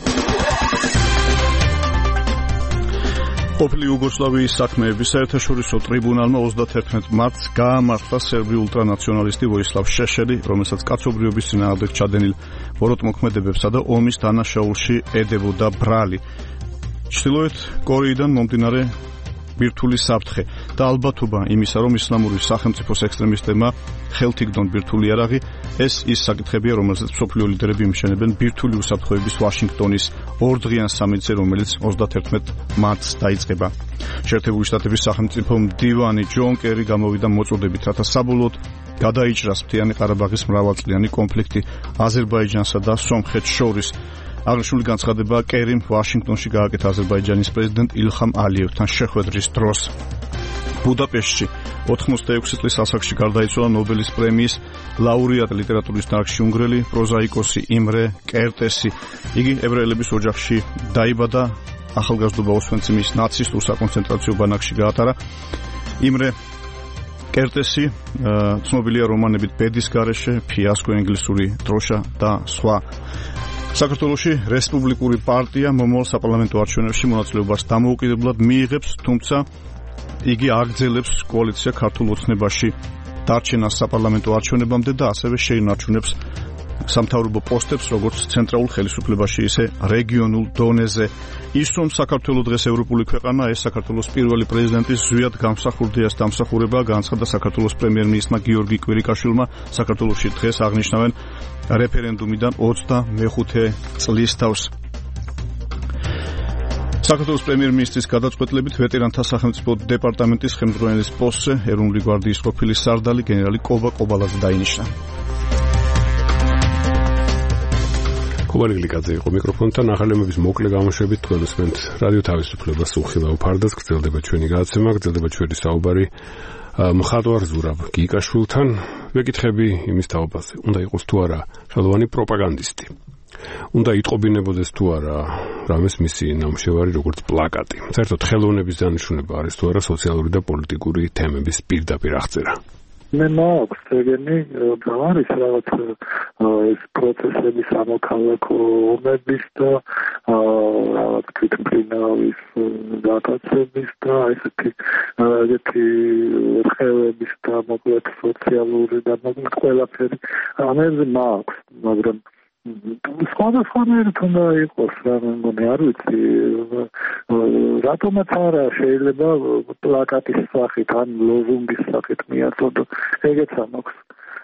ყოფილი იუგოსლავიის საქმეების საერთაშორისო ტრიბუნალმა 31 მარტს გაამართლა სერბი ულტრანაციონალისტი ვოისლავ შეშელი, რომელსაც კაცობრიობის წინააღმდეგ ჩადენილ ბოროტმოქმედებებსა და ომის დანაშაულში ედებოდა ბრალი. ჩრდილოეთ კორეიდან მომდინარე ბირთვული საფრთხე და ალბათობა იმისა, რომ ისლამური სახელმწიფოს ექსტრემისტებმა ხელთიგდონ ბირთვული იარაღი, ეს ის საკითხებია, რომელსაც მსოფლიო ლიდერები იმშენებენ ბირთვული უსაფრთხოების ვაშინგტონის ორდღიან სამიტზე, რომელიც 31 მარტს დაიწყება. შეერთებული შტატების სახელმწიფო მდივანი ჯონ კერი გამოვიდა მოწოდებით, რათა საბოლოოდ გადაიჭრას მთიანი ყარაბაღის მრავალწლიანი კონფლიქტი აზერბაიჯანსა და სომხეთს შორის. აღნიშნული განცხადება კერიმ ვაშინგტონში გააკეთა აზერბაიჯანის პრეზიდენტ ილხამ ალიევთან შეხვედრის დროს. ბუდაპეშტში 86 წლის ასაკში გარდაიცვალა ნობელის პრემიის ლაურეატი ლიტერატურის დარგში უნგრელი პროზაიკოსი იმრე კერტესი. იგი ებრაელების ოჯახში დაიბადა, ახალგაზრდობა ოსვენციმის ნაცისტურ საკონცენტრაციო ბანაკში გაატარა. იმრე კერტესი, ცნობილია რომანებით ბედის გარეშე, ფიასკო, ინგლისური დროშა და სხვა. საქართველოში რესპუბლიკური პარტია მომავალ საპარლამენტო არჩევნებში მონაწილეობას დამოუკიდებლად მიიღებს, თუმცა იგი აგრძელებს კოალიცია ქართულ ოცნებაში დარჩენას საპარლამენტო არჩევნებამდე და ასევე შეინარჩუნებს სამთავრობო პოსტებს როგორც ცენტრალურ ხელისუფლებაში, ისე რეგიონულ დონეზე. ის რომ საქართველოს დღეს ევროპული ქვეყანა, ეს საქართველოს პირველი პრეზიდენტის ზვიად გამსახურდია ეს დამსახურება განცხადა საქართველოს პრემიერ-მინისტრმა გიორგი კვირიკაშვილმა საქართველოში დღეს აღნიშნავენ რეფერენდუმიდან 25 წლის თავს. საქართველოს პრემიერ-მინისტრის გადაწყვეტილებით ვეტერანთა სახელმწიფო დეპარტამენტის ხელმძღვანელის პოსტზე ეროვნული გვარდიის ყოფილი სარდალი გენერალი კობა კობალაძე დაინიშნა. კობალი გლიკაძე იყო მიკროფონთან, ახალემების მოკლე გამოშვებით თქვენ უსმენთ რადიო თავისუფლებას უხილავ ფარდას, გრძელდება ჩვენი გადაცემა, გრძელდება ჩვენი საუბარი მხატვარ ზურაბ გიგაშვილთან. ვეკითხები იმის თაობაზე, უნდა იყოს თუ არა ხელოვანი პროპაგანდისტი. უნდა იტყობინებოდეს თუ არა რამეს მისი ნამუშევარი როგორც პლაკატი. საერთოდ ხელოვნების დანიშნულება არის თუ არა სოციალური და პოლიტიკური თემების პირდაპირ აღწერა. მე მაქვს ეგენი არის რაღაც ეს პროცესების ამოქალაქო ომების და რაღაც თვითმფრინავის დაკაცების და ესეთი რხევების და მოკლედ სოციალური და მოკლედ ყველაფერი ამაზე მაქვს, მაგრამ სხვადასხვანაირად უნდა იყოს რა მეგონი არ ვიცი რატომაც არა შეიძლება პლაკატის სახით ან ლოზუნგის სახით მიაწოდო ეგეც ამაქვს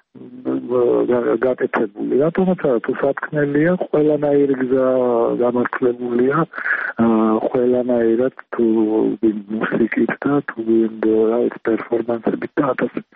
გაკეთებული რატომაც არა თუ სათქმელია ყველანაირი გზა გამართლებულია ყველანაირად თუ მუსიკით და თუ რაღაც პერფორმანსებით და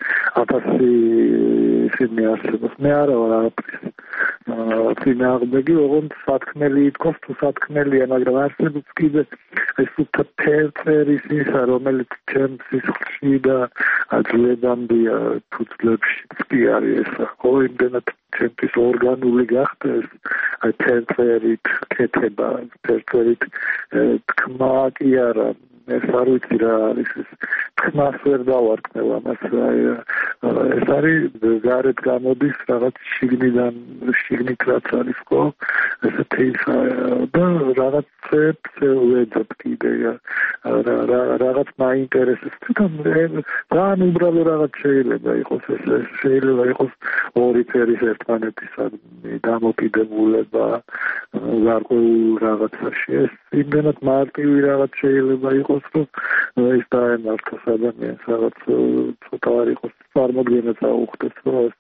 1000 ფილმი არსებობს მე არა ვარ არაფრის წინააღმდეგი, ოღონდ სათქმელი ითქოს, თუ სათქმელია, მაგრამ არსებობს კიდე ეს თერწერის ისა, რომელიც ჩემს სისხლში და ძლევამდეა, თუ ძლევშიც კი არის ეს, ხო, იმდენად ჩემთვის ორგანული გახდა ეს თერწერით კეთება, თერწერით თქმა კი არა, ეს არ ვიცი რა არის ეს თქმას ვერ დავარქმევ ამას ეს არის გარეთ გამოდის რაღაც შიგნით რაც არის ხო ესეთი და რაღაცებს ვეძებ კიდე რაღაც მაინტერესებს თვითონ ძალიან უბრალო რაღაც შეიძლება იყოს ეს შეიძლება იყოს ორი ფერის ერთმანეთისადმი დამოკიდებულება გარკვეულ რაღაცაში ეს იმდენად მარტივი რაღაც შეიძლება იყოს რომ ეს დაემართოს ადამიანს რაღაც ცოტა არ იყოს წარმოდგენა წაუხდეს რომ ეს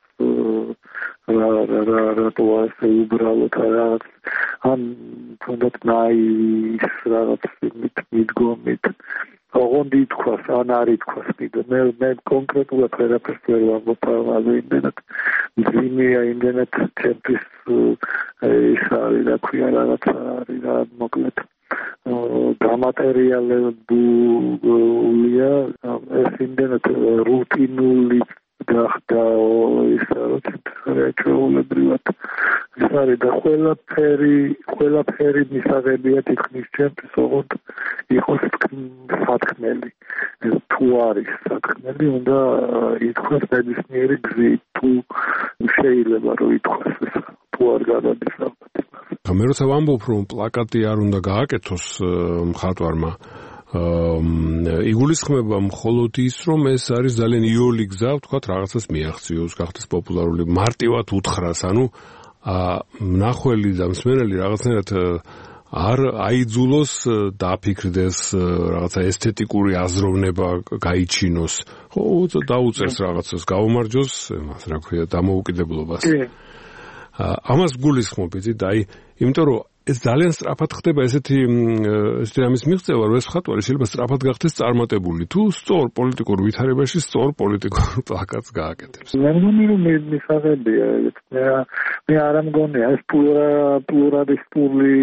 რატო ასე უბრალოდ რაღაც ან თუნდაც ნაის რაღაც მიდგომით ოღონდ ითქვას ან არ ითქვას კიდე მე კონკრეტულად ვერაფერს ვერ ვამბობ ამაზე იმდენად მძიმეა იმდენად ჩემთვის ის არის რა ქვია რაღაც არის რა მოკლედ დამატერიალებულია ეს იმდენად რუტინული გახდა ის რჩეულებრივად ის არის და ყველაფერი მისაღებია თითქმის ჩემთვის ოღონდ იყოს სათქმელი თუ არის სათქმელი უნდა ითქვას ნებისმიერი გზით თუ შეიძლება რომ ითქვას ეს თუ არ გადადის მე როცა ვამბობ რომ პლაკატი არ უნდა გააკეთოს მხატვარმა იგულისხმება მხოლოდ ის რომ ეს არის ძალიან იოლი გზა ვთქვათ რაღაცას მიაღწიოს გახდეს პოპულარული მარტივად უთხრას ანუ მნახველი და მსმენელი რაღაცნაირად არ აიძულოს დააფიქრდეს რაღაცა ესთეტიკური აზროვნება გაიჩინოს ხო დაუწერს რაღაცას გაუმარჯოს მას რა ქვია დამოუკიდებლობას ამას გულისხმობ იცით აი იმიტომ რომ ეს ძალიან სწრაფად ხდება ესეთი რამის მიღწევა რომ ეს მხატვარი შეიძლება სწრაფად გახდეს წარმატებული თუ სწორ პოლიტიკურ ვითარებაში სწორ პოლიტიკურ პლაკატს გააკეთებს მე მგონი რომ მისაღებია მე არ მგონია ეს პლურალისტური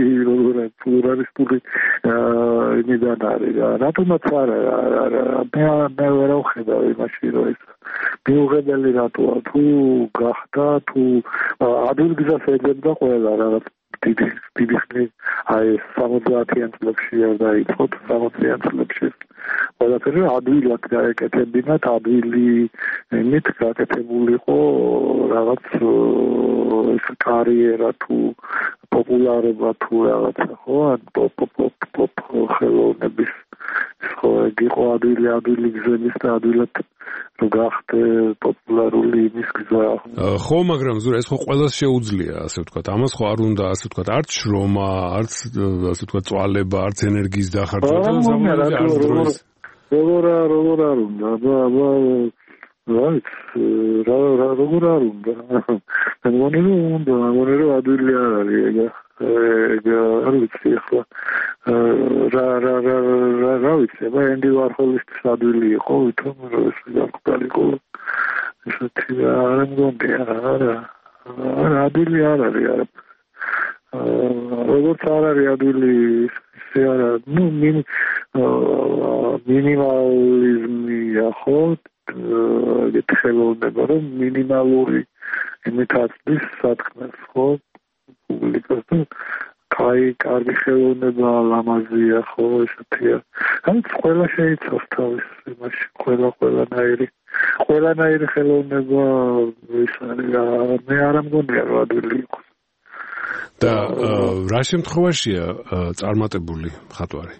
იმიდან არის რატომაც არა მე ვერ ვხედავ იმაში რომ ეს მიუღებელი რატოა თუ გახდა თუ ადვილ გზას ეძებდა ყველა რაღაც დიდი ხნით აი 70-იან წლებში არ დაიწყოთ 60-იან წლებში ყველაფერი ადვილად გაეკეთებინათ ადვილი იმით გაკეთებულიყო რაღაც ეს კარიერა თუ პოპულარობა თუ რაღაცა ხო პოპ ხელოვნების ხო იყო ადვილი გზების და ადვილად რომ გახდე პოპულარული იმის გზა ხო მაგრამ ზურა ეს ხო ყველას შეუძლია ასე ვთქვათ ამას ხო არ უნდა ასე ვთქვათ არც შრომა არც ასე ვთქვათ წვალება არც ენერგიის დახარჯვა და საბოლოოდ როგორ არ უნდა აბა როგორ არ უნდა მეგონი რომ ადვილი არ არის ეგა არ ვიცი ახლა რა ვიცი აბა ენდი ვარჰოლის ადვილი იყო ვითომ რომ ეს გაკეთალიყო ესეთი არ მგონია არა ადვილი არ არის არა როგორც არ არის ადვილი ისე არა ნუ მინიმალიზმია ხო გეთხოვდება რომ მინიმალური იმიტაციის სათქმეს ხო პუბლიკას კარგი ხელოვნება ლამაზია ხო ესეთია ანუ ყველა შეიცავს თავის იმაში ყველანაირი ხელოვნება ის არის მე არ მგონია რომ ადვილი იყოს და რა შემთხვევაშია წარმატებული მხატვარი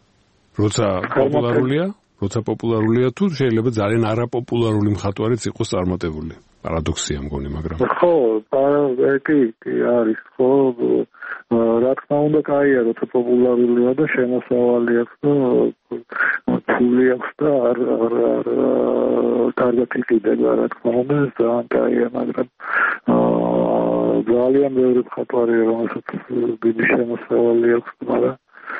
როცა პოპულარულია თუ შეიძლება ძალიან არაპოპულარული მხატვარიც იყოს წარმატებული პარადოქსია მგონი მაგრამ ხო კი არის ხო რა თქმა უნდა კაია როცა პოპულარულია და შემოსავალი აქვს და ფული აქვს და არ კარგად იყიდება რა თქმა უნდა ძალიან კაია მაგრამ ძალიან ბევრი მხატვარია რომელსაც დიდი შემოსავალი აქვს მაგრამ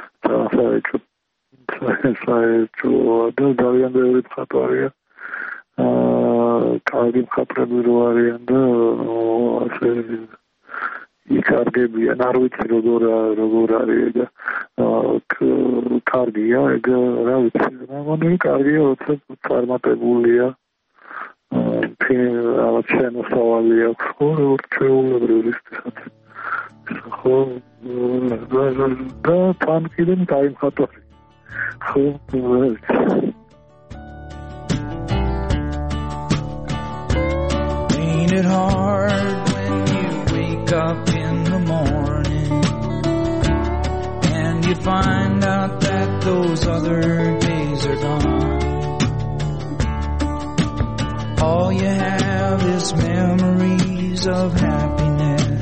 საერთოდ ძალიან ბევრი მხატვარია კარგი მხატვრები რო არიან და ასე იკარგებიან არ ვიცი როგორ არის ეგა კარგია ეგა რა ვიცი მაგრამ კარგია როცა წარმატებულია რაღაც შემოსავალი აქვს ხო როგორც ჩვეულებრივი ხო და თან კიდემ დაიმხატვარი ხო Ain't it hard when you wake up in the morning and you find out that those other days are gone all you have is memories of happiness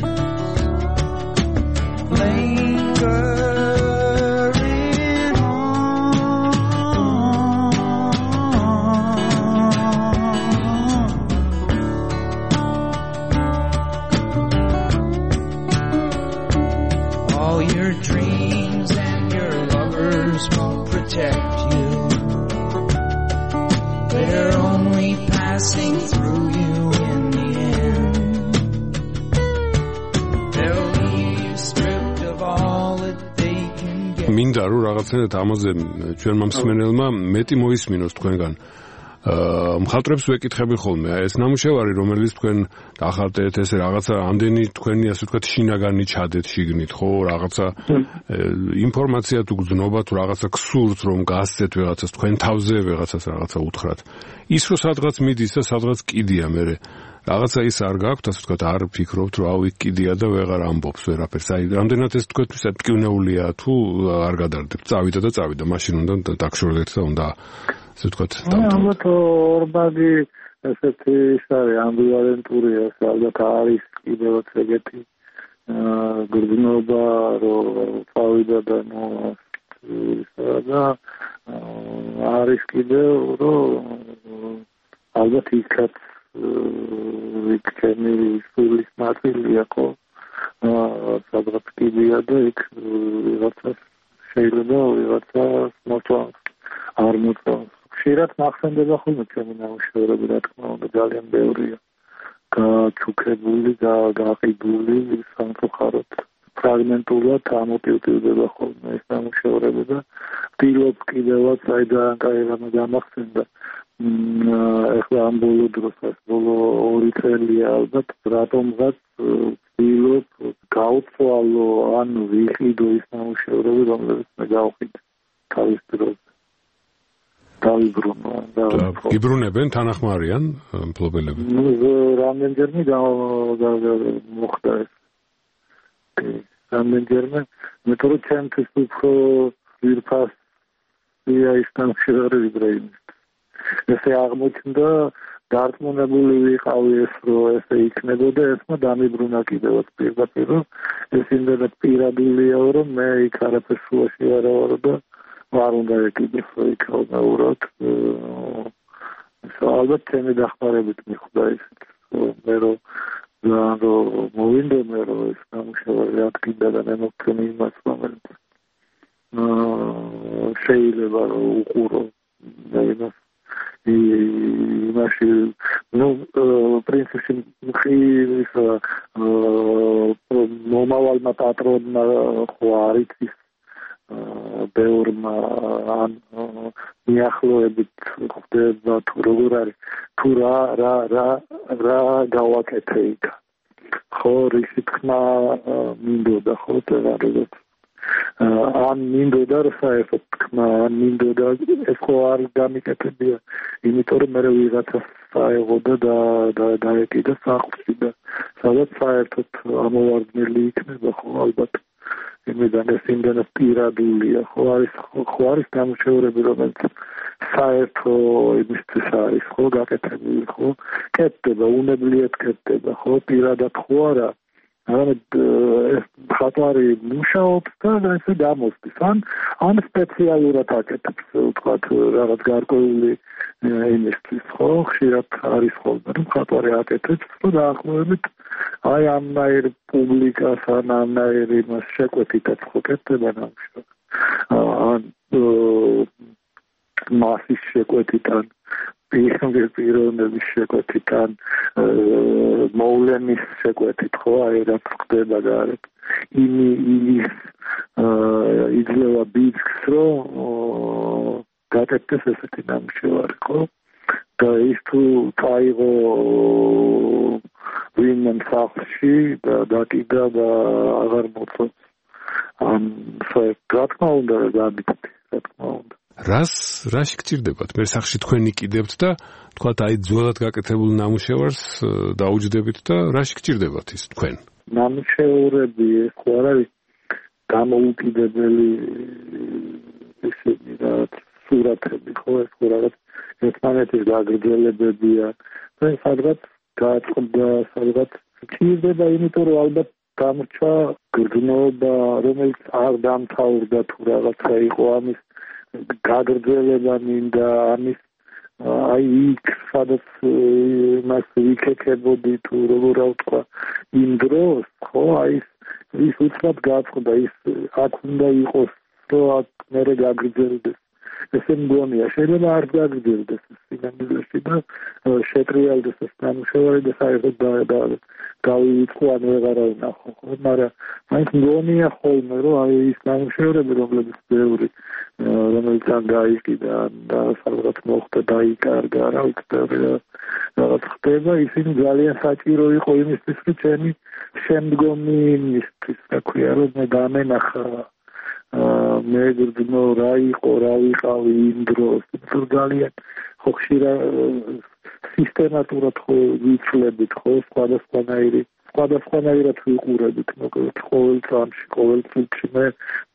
lingering on all your dreams and your lovers won't protect you they're only passing through you in the end they'll leave stripped of all that they can get მინდა რომ რაღაცნაირად ამაზე ჩვენმა მსმენელმა მეტი მოისმინოს თქვენგან მხატვრებს ვეკითხები ხოლმე ეს ნამუშევარი რომელიც თქვენ დახარჯეთ ეს რაღაცა ამდენი თქვენი ასე ვთქვათ შინაგანი ჩადეთ შიგნით ხო რაღაცა ინფორმაცია თუ გზნობა თუ რაღაცა ქსურთ რომ გასცეთ ვიღაცას თქვენ თავზე ვიღაცას რაღაცა უთხრათ ის რომ სადღაც მიდის და სადღაც კიდია მე რაღაცა ის არ გაქვთ ასე ვთქვათ არ ფიქრობთ რომ აუ იქ კიდია და ვეღარ ამბობს ვერაფერს აი რამდენად ეს თქვენთვის მტკივნეულია თუ არ გადარდებთ წავიდა მაშინ უნდა დაგშორდეთ და უნდა ასე ვთქვათ ალბათ ორბაგი ესეთი ის არის ამბივალენტურია ალბათ არის კიდევაც ეგეთი გრძნობა რომ წავიდა და ნუ და არის კიდევ რომ ალბათ იქაც იქნები სულის ნაწილია ხო სადღაც კიდია და იქ ვიღაცა შეიძლება ვიღაცას მოწონს არ მოწონს ხშირად მახსენდება ხოლმე ჩემი ნამუშევრები რა თქმა უნდა ძალიან ბევრია გაჩუქებული და გაყიდული სამწუხაროდ ფრაგმენტულად ამოტივტივდება ხოლმე ეს ნამუშევრები და ვთილობ კიდევაც აი ძალიან კაი რამე გამახსენდა ეხლა ამ ბოლო დროს ბოლო 2 წელია ალბათ რატომღაც ვთილობ გაუცვალო ან ვიყიდო ის ნამუშევრები, რომლებიც მე გავყიდე თავის დროზე. დავიბრუნო და გიბრუნებენ თანახმარიან მფლობელები? რამდენჯერმე მოხდა ეს. რამდენჯერმე მეტყვი ჩემთვის უფრო ვირფასია ის ნამუშევარი ვიდრე იმის. ესე აღმოჩნდა დარწმუნებული ვიყავი ეს რომ ესე იქნებოდა ესმა დამიბრუნა კიდევაც პირდაპირ ეს იმდენად პირადულია რომ მე იქ არაფერს შუაში არ ვარ და არ უნდა ეკიდოს იქ უბრალოდ ალბათ ჩემი დახმარებით მიხვდა ისეთ მე რომ მოვინდომე რომ ეს ნამუშევარი ატკინდა და მე მოგწონი იმას რომელიც შეიძლება რომ უყურო და იმას იმაში პრინციპში ხის მომავალმა პატრონმა ხო არის ის ბევრმა ან მიახლოებით ხდება თუ როგორ არის თუ რა გავაკეთე იქ ხო რისი თქმა მინდოდა ხო წერალებს ან მინდოდა რომ საერთოდ თქმა მინდოდა ეს ხო არ გამიკეთებია იმიტომ რომ მე ვიღაცა საერთოდ და დაეკიდა სახლში და სადაც საერთოდ ამოვარდნილი იქნება ხო ალბათ იმედან ეს იმდენად პირადულია ხო არის ნამუშევრები რომელიც საერთო იმისთვის არის ხო გაკეთებული ხო კეთდება უნებლიეთ კეთდება ხო პირადად ხო არა არამედ ეს ხატვარი მუშაობს და ესე გამოსდის ან სპეციალურად აკეთებს ვთქვათ რაღაც გარკვეული იმისთვის ხო ხშირად არის ხოლმე რომ ხატვარი აკეთებს და დაახლოებით აი ამნაირ პუბლიკას ან ამნაირ იმას შეკვეთითაც ხო კეთდება ნამუშევარი ან მასის შეკვეთით ან პიროვნების შეკვეთით ან მოვლენის შეკვეთით ხო აი რაც ხდება გარეთ იმის იძლევა ბიძგს რომ გაკეთდეს ესეთი ნამუშევარი ხო და ის თუ წაიღო ვინმე სახლში და დაკიდა და აღარ მოწონს ან რა თქმა უნდა გამიწდი რა თქმა უნდა რაში გჭირდებათ? მე სახში თქვენ იყიდებთ და თქვათ აი ძველად გაკეთებულ ნამუშევარს დაუჯდებით და რაში გჭირდებათ ის თქვენ? ნამუშევრები ეს ხო არ არის გამოუკიდებელი ისინი რაც სურათები ხო ეს ხო რაღაც ერთმანეთის გაგრძელებებია და სადღაც გაწყდა სადღაც გჭირდება იმიტომ რომ ალბათ გამრჩა გრძნობა რომელიც არ დამთავრდა თუ რაღაცა იყო ამის გაგრძელება მინდა ამის აი იქ სადაც მას ვიქექებოდი თუ როგორ ავთქვა იმ დროს ხო აი ის უცბად გაწყდა ის აქ უნდა იყოს რომ აქ მერე გაგრძელდეს ესე მგონია შეიძლება არ გაგრძელდეს სინამდვილეში და შეტრიალდეს ეს ნამუშევარი და საერთოდ გავივიწყო ან ვეღარ ვნახო ხო მაგრამ მაინც მგონია ხოლმე რომ აი ის ნამუშევრები რომლებიც ბევრი რომელიც ან გაიყიდა და სადღაც მოხდა დაიკარგა რა ვიცი რაღაც ხდება ისინი ძალიან საჭირო იყო იმისთვის რომ ჩემი შემდგომი იმისთვის რა ქვია რომ მე დამენახა მე გრძნო რა იყო რა ვიყავი იმ დროს თუ ძალიან ხო ხშირად სისტემატურად ხო ვიცლებით ხო სხვადასხვანაირად ვიყურებით მოკლედ ყოველ წამში ყოველ წუთში მე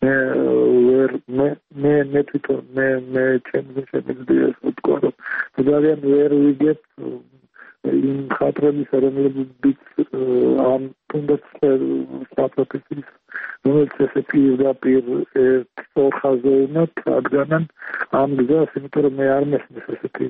თვითონ მე ჩემს შემიძლია ვთქვა რომ ძალიან ვერ ვიგებ იმ ხატრების რომლებიც ამ თუნდაც სპეციფიკის რომელიც ესე პირდაპირ სწორხაზზე უნდა რადგან ამ გზას იმიტომ რომ მე არ მესმის ესეთი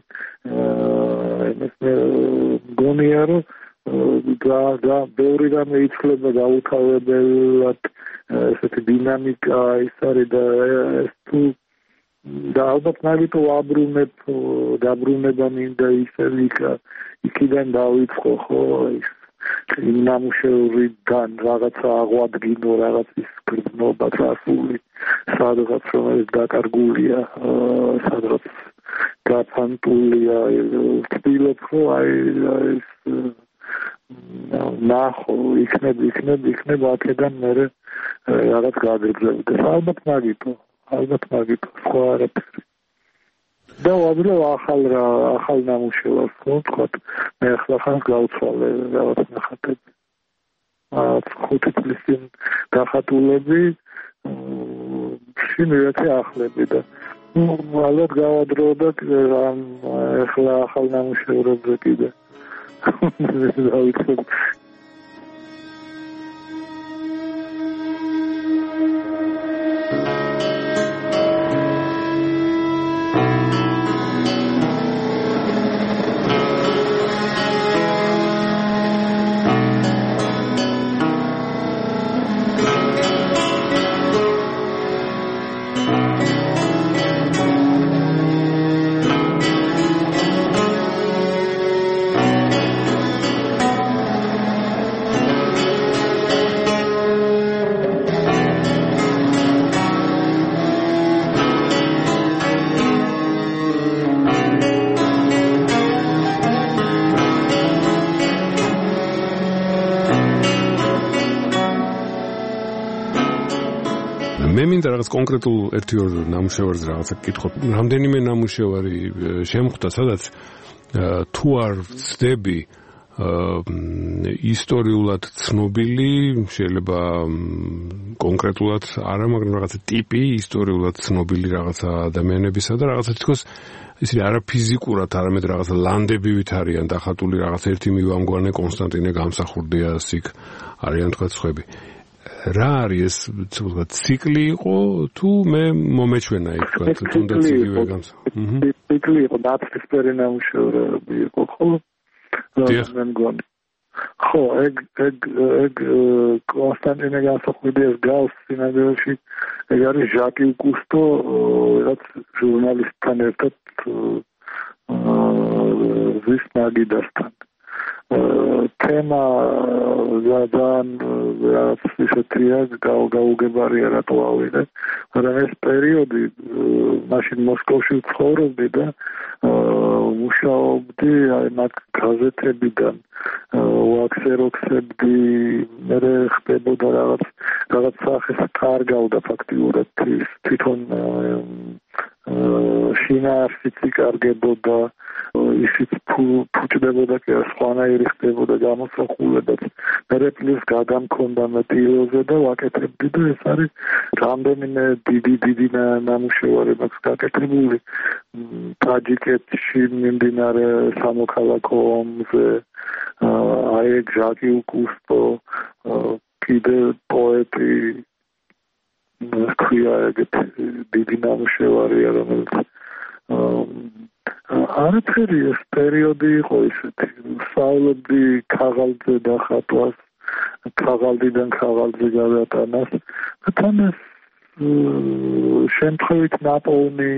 მე გონია რომ და ბევრი რამე იცვლება გაუთავებელად ესეთი დინამიკა ის არის და ეს თუ და ალბათ მაგიტო დაბრუნება მინდა ისე იქიდან დავიწყო ხო ის ნამუშევრიდან რაღაცა აღვადგინო რაღაც ის გრძნობა წასული სადღაც რომელიც დაკარგულია სადღაც გაფანტულია ვთქვილებო აი ეს ნახო იქნება აქედან მე რაღაც გაგრძელდეს ალბათ მაგითო სხვა არაფერი და ვაძლევ ახალ ნამუშევარს ხო თქვა მე ახლა ხანს გავცვალე რაღაც ნახატები 5 წლის წინ დახატულები შინივეთი ახლები და ალბათ გავადრო და ახლა ახალ ნამუშევრებზე კიდე მე მინდა რაღაც კონკრეტულ ერთ-ორ ნამუშევარზე რაღაცა გკითხოთ. რამდენიმე ნამუშევარი შემხვდა, სადაც თუ არ ვცდები ისტორიულად ცნობილი, შეიძლება კონკრეტულად არა, მაგრამ რაღაცა ტიპი ისტორიულად ცნობილი რაღაცა ადამიანებისა და რაღაცა თითქოს ისე არა ფიზიკურად, არამედ რაღაცა ლანდებივით არიან დახატული რაღაც ერთი მივამგვანე კონსტანტინე გამსახურდიას იქ არიან თქვა სხვები. რა არის ეს თქვა ციკლი იყო თუ მე მომეჩვენა იქ თქვა თუნდაც იგივე გამსახურდი. ციკლი იყო დაწესპერი ნამუშევრები იყო ხო? მე მგონი. ხო, ეგ კონსტანტინე გამსახურდიას გავს სინამდვილეში ეგ არის ჟაკი კუსტო რაც ჟურნალისტთან ერთად ზის მაგიდასთან. თემა ძალიან ისეთია გაუგებარია რატო ავიღე, მაგრამ ეს პერიოდი მაშინ მოსკოვში ვცხოვრობდი და მუშაობდი აი მაგ გაზეთებიდან ვაქსეროქსებდი მე ხდებოდა რაღაც სახეს კარგავდა ფაქტიურად თვითონ შინაარსიც იკარგებოდა ისიც ფუჭდებოდა კი სხვანაირი ხდებოდა გამოსახულებაც მე პლუს გაგამქონდა მეტილოზე და ვაკეთებდი და ეს არის რამდენიმე დიდი ნამუშევარი მაქვს გაკეთებული ტაჯიკეთში მიმდინარე სამოქალაქო ომზე აი ჟაკი უკუსტო კიდე პოეტი ქვია ეგეთ დიდი ნამუშევარია რომელიც არაფერი ეს პერიოდი იყო ისეთი სწავლობდი ქაღალდზე დახატვას ქაღალდიდან ქაღალდზე გადატანას და თან ეს შემთხვევით ნაპოვნი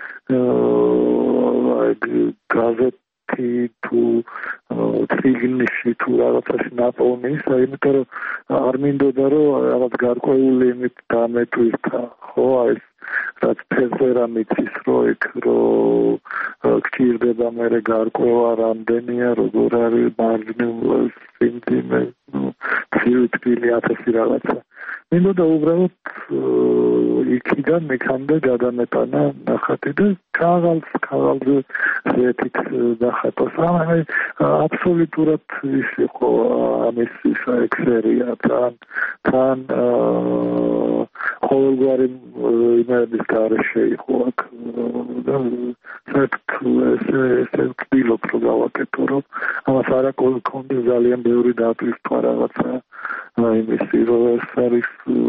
გაზეთი თუ ციგნში თუ რაღაცაში ნაპოვნი ისა იმიტომ რომ არ მინდოდა რომ რაღაც გარკვეული იმით დამეტვირთა ხო აი რაც ფერწერა მიცის რომ იქ რომ გჭირდება მე გარკვევა რამდენია როგორ არის მარჯვნივ სიმძიმე თვილი 1000 რაღაცა მინდოდა უბრალოდ იქიდან მეკამდე გადამეტანა ნახატი და ქაღალდზე ზეთით დახატოს აი აბსოლუტურად ის იყო ამის ექსერია თან ყოველგვარი იმების გარეშე იყო აქ და ეს ვთქვილობ რომ გავაკეთო რომ ამას არა კონდი ძალიან ბევრი დატვირთვა რაღაცა იმისი რომ ეს არის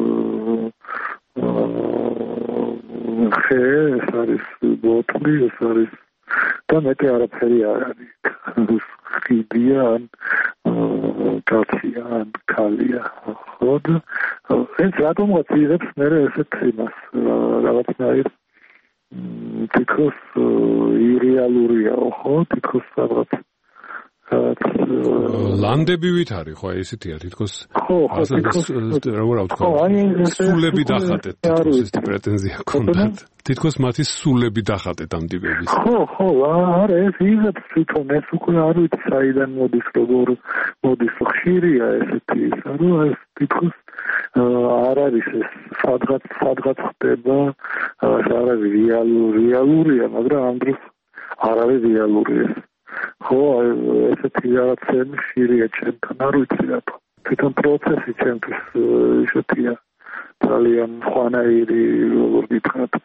ეს არის ბოტლი ეს არის და მეტი არაფერი არ არის ხიდია ან კაცია ან ქალია ხო და ეს რატომღაც იღებს მე ესეთ იმას რაღაცნაირ თითქოს ირეალურია ხო თითქოს რაღაც ლანდებივით არის ხო ესეთია თითქოს ხო როგორ ვთქვა სულები დახატეთ თითქოს ეს პრეტენზია ქონდათ თითქოს მათი სულები დახატეთ ამ ტიპების ხო არა ეს იღებს თვითონ ეს უკვე არ ვიცი საიდან მოდის როგორ მოდის ხშირია ესეთი რომ ეს თითქოს არ არის ეს სადღაც ხდება არ არის რეალურია მაგრამ ამ დროს არ არის რეალური ეს ხო ესეთი რაღაცები ხშირია ჩემთან არ ვიცი რატო თვითონ პროცესი ჩემთვის ისეთია ძალიან ხვანაირი როგორ გითხრათ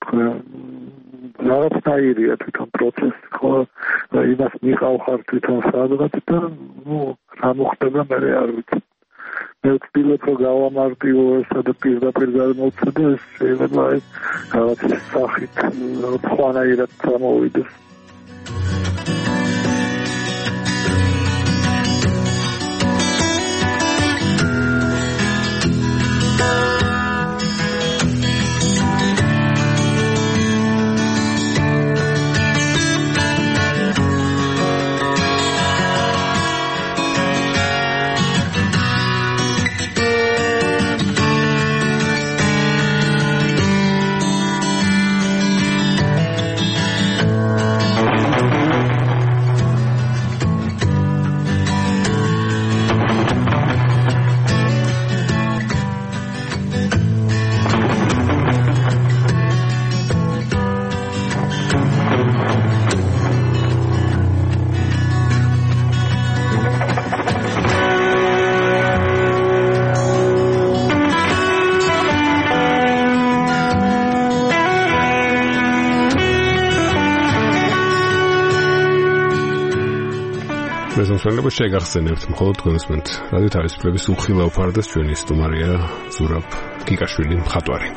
რაღაცნაირია თვითონ პროცესი ხო იმას მიყავხარ თვითონ სადღაც და რა მოხდება მე არ ვიცი მე ვცდილობ რომ გავამარტივო ესა და პირდაპირ გამოვცე და ეს შეიძლება ეს რაღაცის სახით ხვანაირად წამოვიდეს მესმენელებს შეგახსენებთ მხოლოდ თქვენსმენთ რადიო თავისუფლების უხილავ ფარდას ჩვენი სტუმარია ზურაბ გიგაშვილი მხატვარი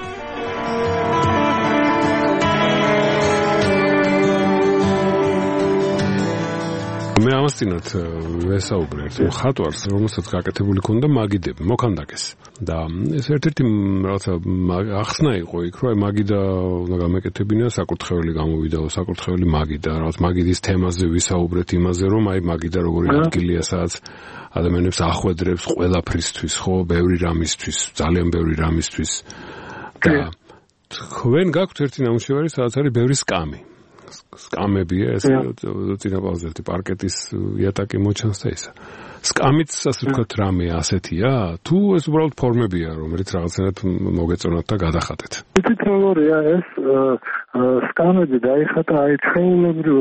მე ამასწინათ ვესაუბრე ერთ მხატვარს რომელსაც გაკეთებული ქონდა მაგიდები მოქანდაკეს და ეს ერთ-ერთი რაღაცა ახსნა იყო იქ რომ აი მაგიდა უნდა გამეკეთებინა საკურთხეველი გამოვიდა საკურთხეველი მაგიდა რაღაც მაგიდის თემაზე ვისაუბრეთ იმაზე რომ აი მაგიდა როგორი ადგილია სადაც ადამიანებს ახვედრებს ყველაფრისთვის ხო ბევრი რამისთვის ძალიან ბევრი რამისთვის და თქვენ გაქვთ ერთი ნამუშევარი სადაც არის ბევრი სკამი სკამებია ეს წინაპარზე ერთი პარკეტის იატაკი მოჩანს და ისა სკამიც ასე ვთქვათ რამე ასეთია თუ ეს უბრალოდ ფორმებია რომელიც რაღაცნაირად მოგეწონათ და გადახატეთ იცით როგორია ეს სკამები დაიხატა აი ჩვეულებრივ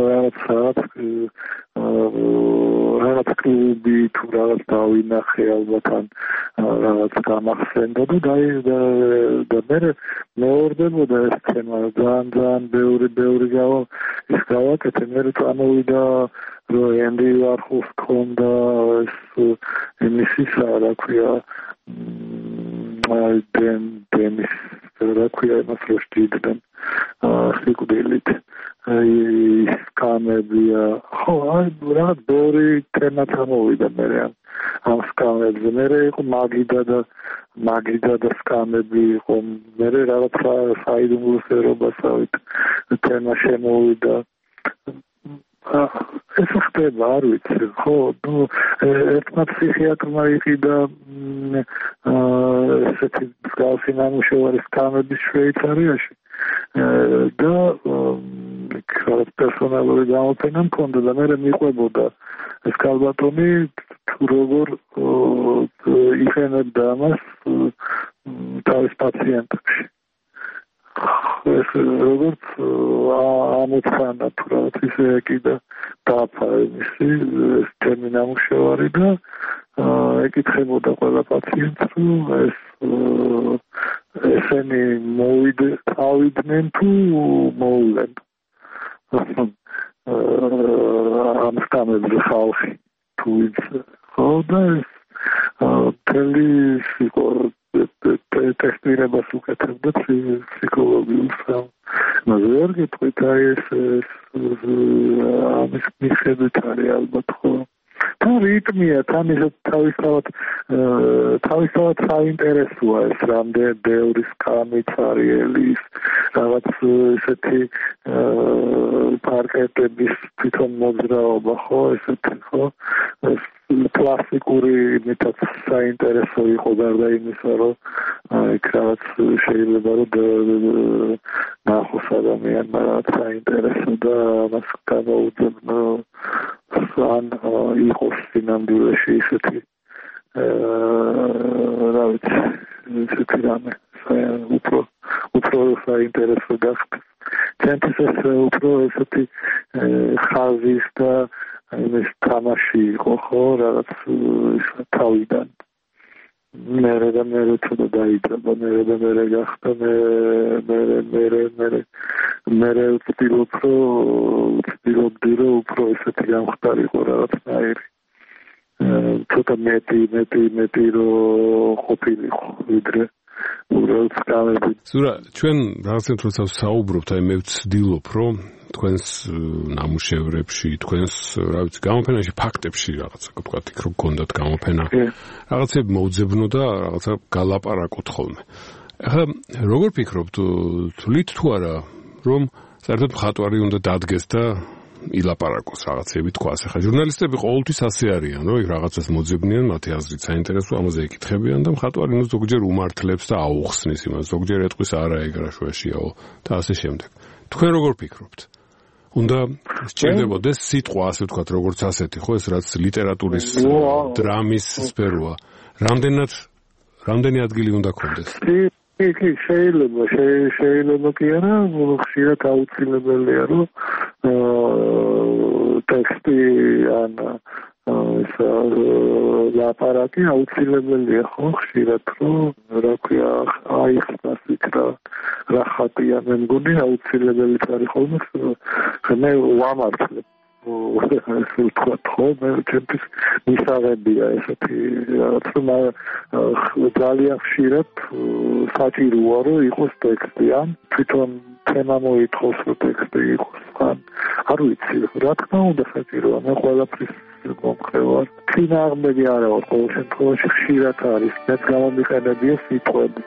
რაღაც კლუბი თუ რაღაც დავინახე ალბათ ან რაღაც გამახსენდა და მე მეორდებოდა ეს თემა ძალიან ბევრი გავაკეთე მე წამოვიდა რომ ენდი ვარხოს ქონდა ეს იმისისა რა ქვია დემის რა ქვია იმას რო შედიდან სიკვდილით სკამებია ხო აი რა ბევრი თემა წამოვიდა მე ამ სკამებზე მე იყო მაგიდა და სკამები იყო მე რაღაც საიდუმლოსერობასავით თემა შემოვიდა ეს ხდება არ ვიცი ხო ნუ ერთმა ფსიქიატრმა იყიდა ესეთი მსგავსი ნამუშევარი სკამების შვეიცარიაში და რაღაც პერსონალური გამოფენა მქონდა და მე მიყვებოდა ეს ქალბატონი როგორ იყენებდა ამას თავის პაციენტებში ეს როგორც ამოცანა თუ რაღაც ისე კიდე დააფარებისი ეს ტერმინამუშევარი და ეკითხებოდა ყველა პაციენტს რომ ესენი ავიდნენ თუ მოულენ ამ სკამებზე ხალხი თუ ხო და ეს თელი ტესტირებას უკეთებდა ფსიქოლოგიურ სამაზე არ გეტყვით აი ეს ამის მიხედვით არის ალბათ ხო თან რიტმია, თან ისე თავისთავად საინტერესოა ეს რამდენ ბევრი სკამიც არის, რაღაც ესეთი პარკეტების თვითონ მოძრაობა, ხო, ესეთი, ხო? კლასიკური იმითაც საინტერესო იყო გარდა იმისა, რომ იქ რაღაც შეიძლება რომ ნახოს ადამიანმა რაღაც საინტერესო და მას გამოუძებნო ან იყოს სინამდვილეში ისეთი რა ვიცი, ისეთი რამე უფრო საინტერესო გახდეს. ჩემთვის ეს უფრო ესეთი ხაზის და ეს თამაში იყო, ხო, რაღაც თავიდან. მე ცოტა დაიწყება, მე გახდა, მე ვცდილობდი, რომ უფრო ესეთი გამხდარიყო რაღაცნაირი. ცოტა მეტი რომ ყოფილიყო, ვიდრე უბრალოდ სკამები. ზურა, ჩვენ რაღაცნაირად როცა საუბრობთ, აი მე ვცდილობ, რომ თქვენს ნამუშევრებში, თქვენს, რა ვიცი, გამოფენაში, ფაქტებში რაღაცა, თქვათ, იქ რო გქონდათ გამოფენა, რაღაცები მოუძებნო და რაღაცა გალაპარაკოთ ხოლმე. ახლა როგორ ფიქრობთ, თვლით თუ არა, რომ საერთოდ მხატვარი უნდა დადგეს და ილაპარაკოს რაღაცები თქვას. ახლა ჟურნალისტები ყოველთვის ასე არიან, რომ რაღაცას მოძებნიან, მათი აზრით საინტერესო, ამაზე ეკითხებიან და მხატვარი ნუ ზოგჯერ უმართლებს და აუხსნის იმას, ზოგჯერ ეტყვის არა ეგ რა შუაშიაო და ასე შემდეგ. თქვენ როგორ ფიქრობთ? უნდა სჭირდებოდეს სიტყვა, ასე ვთქვათ, როგორც ასეთი, ხო, ეს რაც ლიტერატურის, დრამის სფეროა. რამდენი ადგილი უნდა ქონდეს? კი, შეიძლება კი არა, ხშირად აუცილებელია, რომ ტექსტი ან ეს ლაპარაკი აუცილებელია, ხო, ხშირად, რომ რა ქვია, აიხსნას იქ რა ხატია, მე მგონი აუცილებელიც არის ხოლმე, მე ვამართლებ. ესე ვთქვათ, ხო, მე ჩემთვის მისაღებია ესეთი რაღაც, რომ ძალიან ხშირად საჭიროა, რომ იყოს ტექსტი, ან თვითონ თემა მოითხოვს, რომ ტექსტი იყოს, ან არ ვიცი, რა თქმა უნდა საჭიროა, მე ყველაფრის მომხრე ვარ. წინააღმდეგი არა ვარ, ყოველ შემთხვევაში ხშირად არის, მეც გამომიყენებია სიტყვები.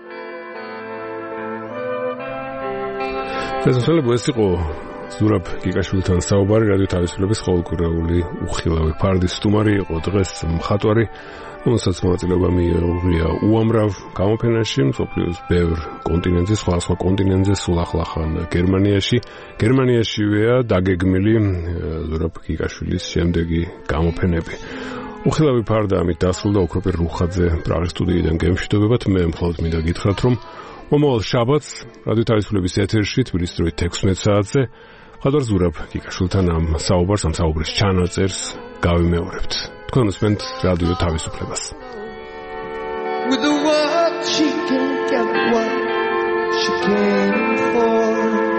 ეს იყო ზურაბ გიგაშვილთან საუბარი, რადიო თავისუფლების ყოველკვირეული უხილავი ფარდის სტუმარი იყო დღეს მხატვარი, რომელსაც მონაწილეობა მიიღია უამრავ გამოფენაში, მსოფლიოს ბევრ კონტინენტზე, სხვა კონტინენტზე, სულ ახლახან გერმანიაშივეა დაგეგმილი ზურაბ გიგაშვილის შემდეგი გამოფენები. უხილავი ფარდა ამით დასრულდა. ოქროპირ რუხაძე პრაღის სტუდიიდან გემშვიდობებათ. მე მხოლოდ მინდა გითხრათ, რომ მომავალ შაბათს რადიო თავისუფლების ეთერში თბილისის დროით 16 საათზე მხატვარ ზურაბ გიგაშვილთან ამ საუბრის ჩანაწერს გავიმეორებთ. თქვენ უსმენთ რადიო თავისუფლებას. With the word she can get what she came for.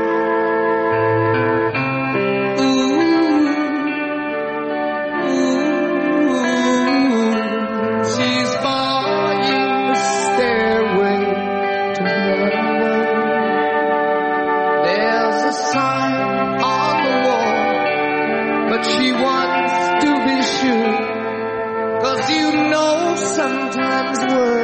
She's buying the stairway to heaven. There's a sign on the wall, but she wants to be sure, 'cause you know sometimes words